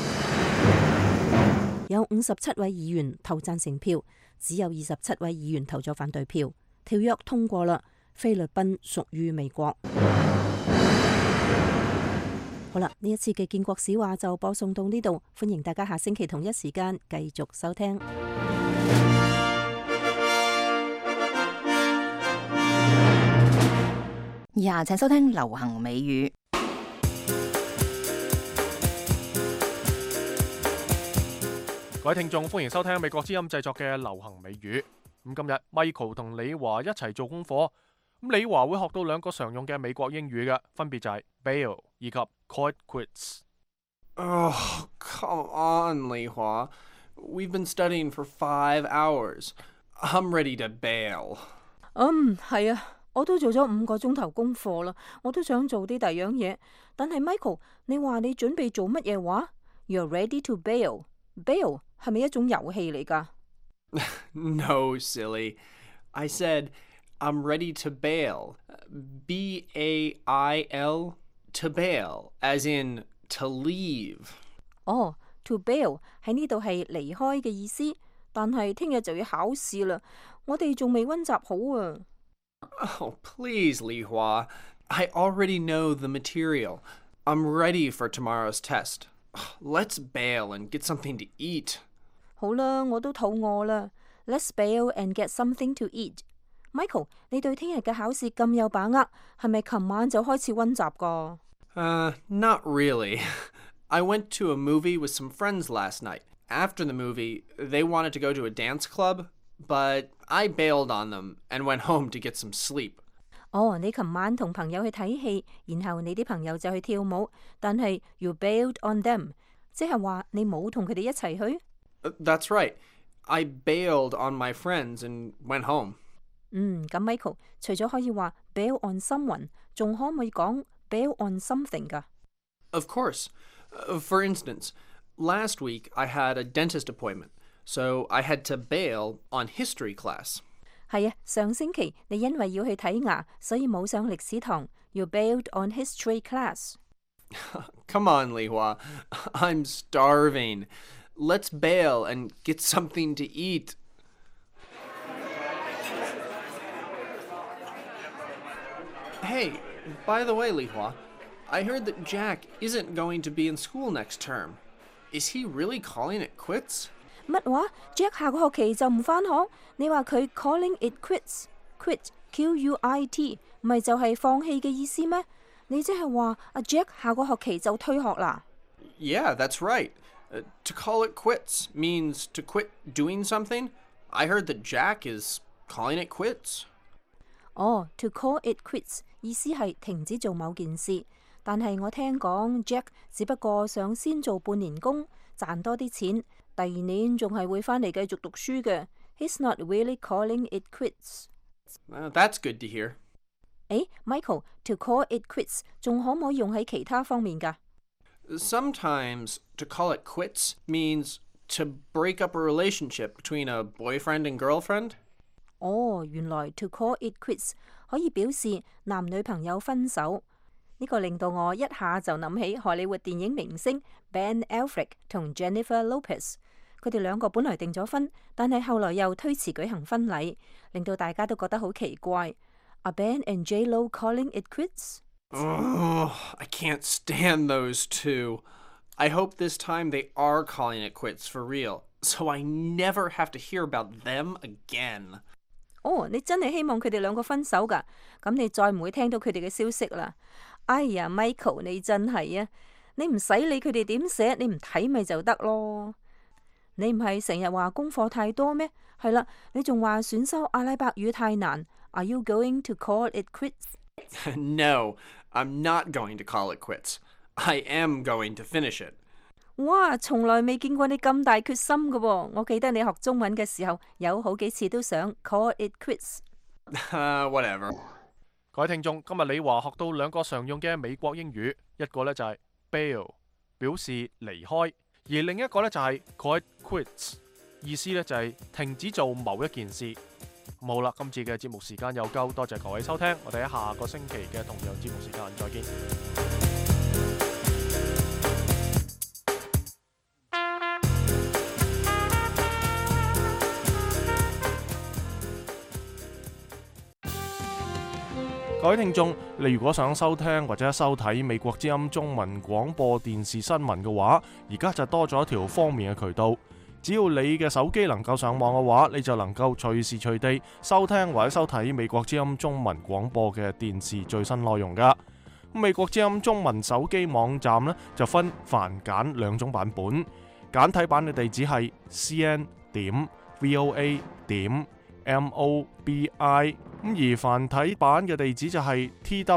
有57位議員投贊成票，只有27位議員投咗反對票。條約通過啦，菲律賓屬於美國。好啦，呢一次嘅建國史話就播送到呢度，歡迎大家下星期同一時間繼續收聽。 而以下請收聽流行美語。 各位聽眾，歡迎收聽美國之音製作嘅流行美語。咁今日 Michael 同李華一齊做功課。咁李華會學到兩個常用嘅美國英語嘅，分別就係 bail 以及 call it quits。Oh, come on, 李華。We've been studying for 5 hours. I'm ready to bail. 係啊，我都做咗5個鐘頭功課啦，我都想做啲第二樣嘢。但係 Michael， 你話你準備做乜嘢話 ？You're ready to bail。Bail 係咪一種遊戲嚟㗎 ？No, silly. I said I'm ready to bail. B-A-I-L, to bail, as in to leave. To bail 喺呢度係離開嘅意思，但係聽日就要考試啦，我哋仲未溫習好啊。 Oh, please, Li Hua. I already know the material. I'm ready for tomorrow's test. Let's bail and get something to eat. 好啦，我都肚餓啦。Let's bail and get something to eat. Michael， 你對聽日嘅考試咁有把握，係咪琴晚就開始溫習㗎 ？Not really. I went to a movie with some friends last night. After the movie, they wanted to go to a dance club, but I bailed on them and went home to get some sleep. 你琴晚同朋友去睇戲，然後你啲朋友就去跳舞，但係 you bailed on them， 即係話你冇同佢哋一齊去 ？That's right. I bailed on my friends and went home. 咁 Michael 除咗可以話 bail on someone， 仲可唔可以講 bail on something 㗎？ Of course. For instance, last week I had a dentist appointment, so I had to bail on history class. 係啊，上星期你因為要去睇牙，所以冇上歷史堂。You bailed on history class. Come on, Li Hua. I'm starving. Let's bail and get something to eat. Hey, by the way, Li Hua, I heard that Jack isn't going to be in school next term. Is he really calling it quits? 乜話 ？Jack 下個學期就唔返學？你話佢 calling it quits，quit Q-U-I-T， 咪就係放棄嘅意思咩？你即係話阿 Jack 下個學期就退學啦 ？Yeah, that's right. To call it quits means to quit doing something. I heard that Jack is calling it quits. To call it quits 意思係停止做某件事，但係我聽講 Jack 只不過想先做半年工，賺多啲錢。第二年仲係會返嚟繼續讀書嘅。He's not really calling it quits. That's good to hear. Michael, to call it quits 仲可唔可以用喺其他方面㗎？ Sometimes to call it quits means to break up a relationship between a boyfriend and girlfriend. 原來 to call it quits 可以表示男女朋友分手。呢個令到我一下就諗起荷里活電影明星 Ben Affleck 同 Jennifer Lopez。佢哋兩個本來訂咗婚，但係後來又推遲舉行婚禮，令到大家都覺得好奇怪。Are Ben and J-Lo calling it quits? I can't stand those two. I hope this time they are calling it quits for real, so I never have to hear about them again. 你真係希望佢哋兩個分手㗎？咁你再唔會聽到佢哋嘅消息啦。哎呀 ，Michael， 你真係啊！你唔使理佢哋點寫，你唔睇咪就得咯。你唔係成日話功課太多咩？係啦，你仲話選修阿拉伯語太難。Are you going to call it quits? No, I'm not going to call it quits. I am going to finish it. 哇，從來未見過你咁大決心㗎喎！我記得你學中文嘅時候，有好幾次都想 call it quits. Whatever. 各位聽眾，今日李華學到兩個常用嘅美國英語，一個呢就係 bail， 表示離開，而另一個呢就係 call it quits， 意思呢就係停止做某一件事。好啦，今次嘅節目時間又夠，多謝各位收聽，我哋喺下個星期嘅同樣節目時間再見。各位聽眾，你如果想收聽或者收睇美國之音中文廣播電視新聞嘅話，而家就多咗一條方便嘅渠道。 只要你嘅手機能夠上網嘅話，你就能夠隨時隨地收聽或者收睇美國之音中文廣播嘅電視最新內容噶。美國之音中文手機網站呢，就分繁簡兩種版本，簡體版嘅地址係 cn.voa.mobi， 而繁體版嘅地址就係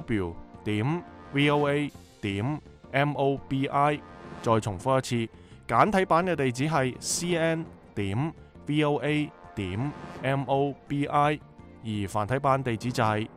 tw.voa.mobi。 再重複一次，簡體版嘅地址係 cn.voa.mobi， 而繁體版地址就係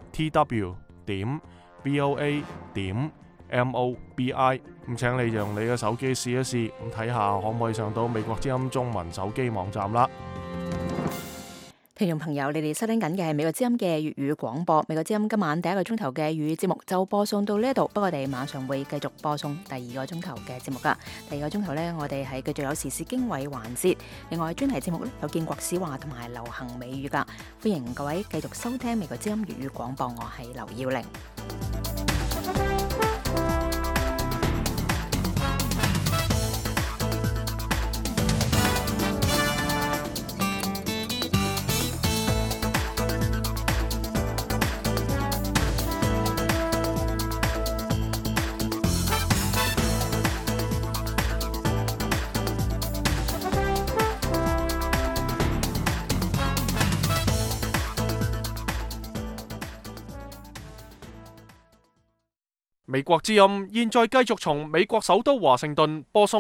tw.voa.mobi。 咁請你用你嘅手機試一試，咁睇下可唔可以上到美國之音中文手機網站啦。 聽眾朋友，你哋收聽緊嘅係美國之音嘅粵語廣播。美國之音今晚第一個鐘頭嘅粵語節目就播送到呢一度，不過我哋馬上會繼續播送第二個鐘頭嘅節目噶。第二個鐘頭呢，我哋係繼續有時事經緯環節，另外專題節目呢，有建國史話同埋流行美語噶。歡迎各位繼續收聽美國之音粵語廣播，我係劉耀玲。 美國之音現在繼續從美國首都華盛頓播送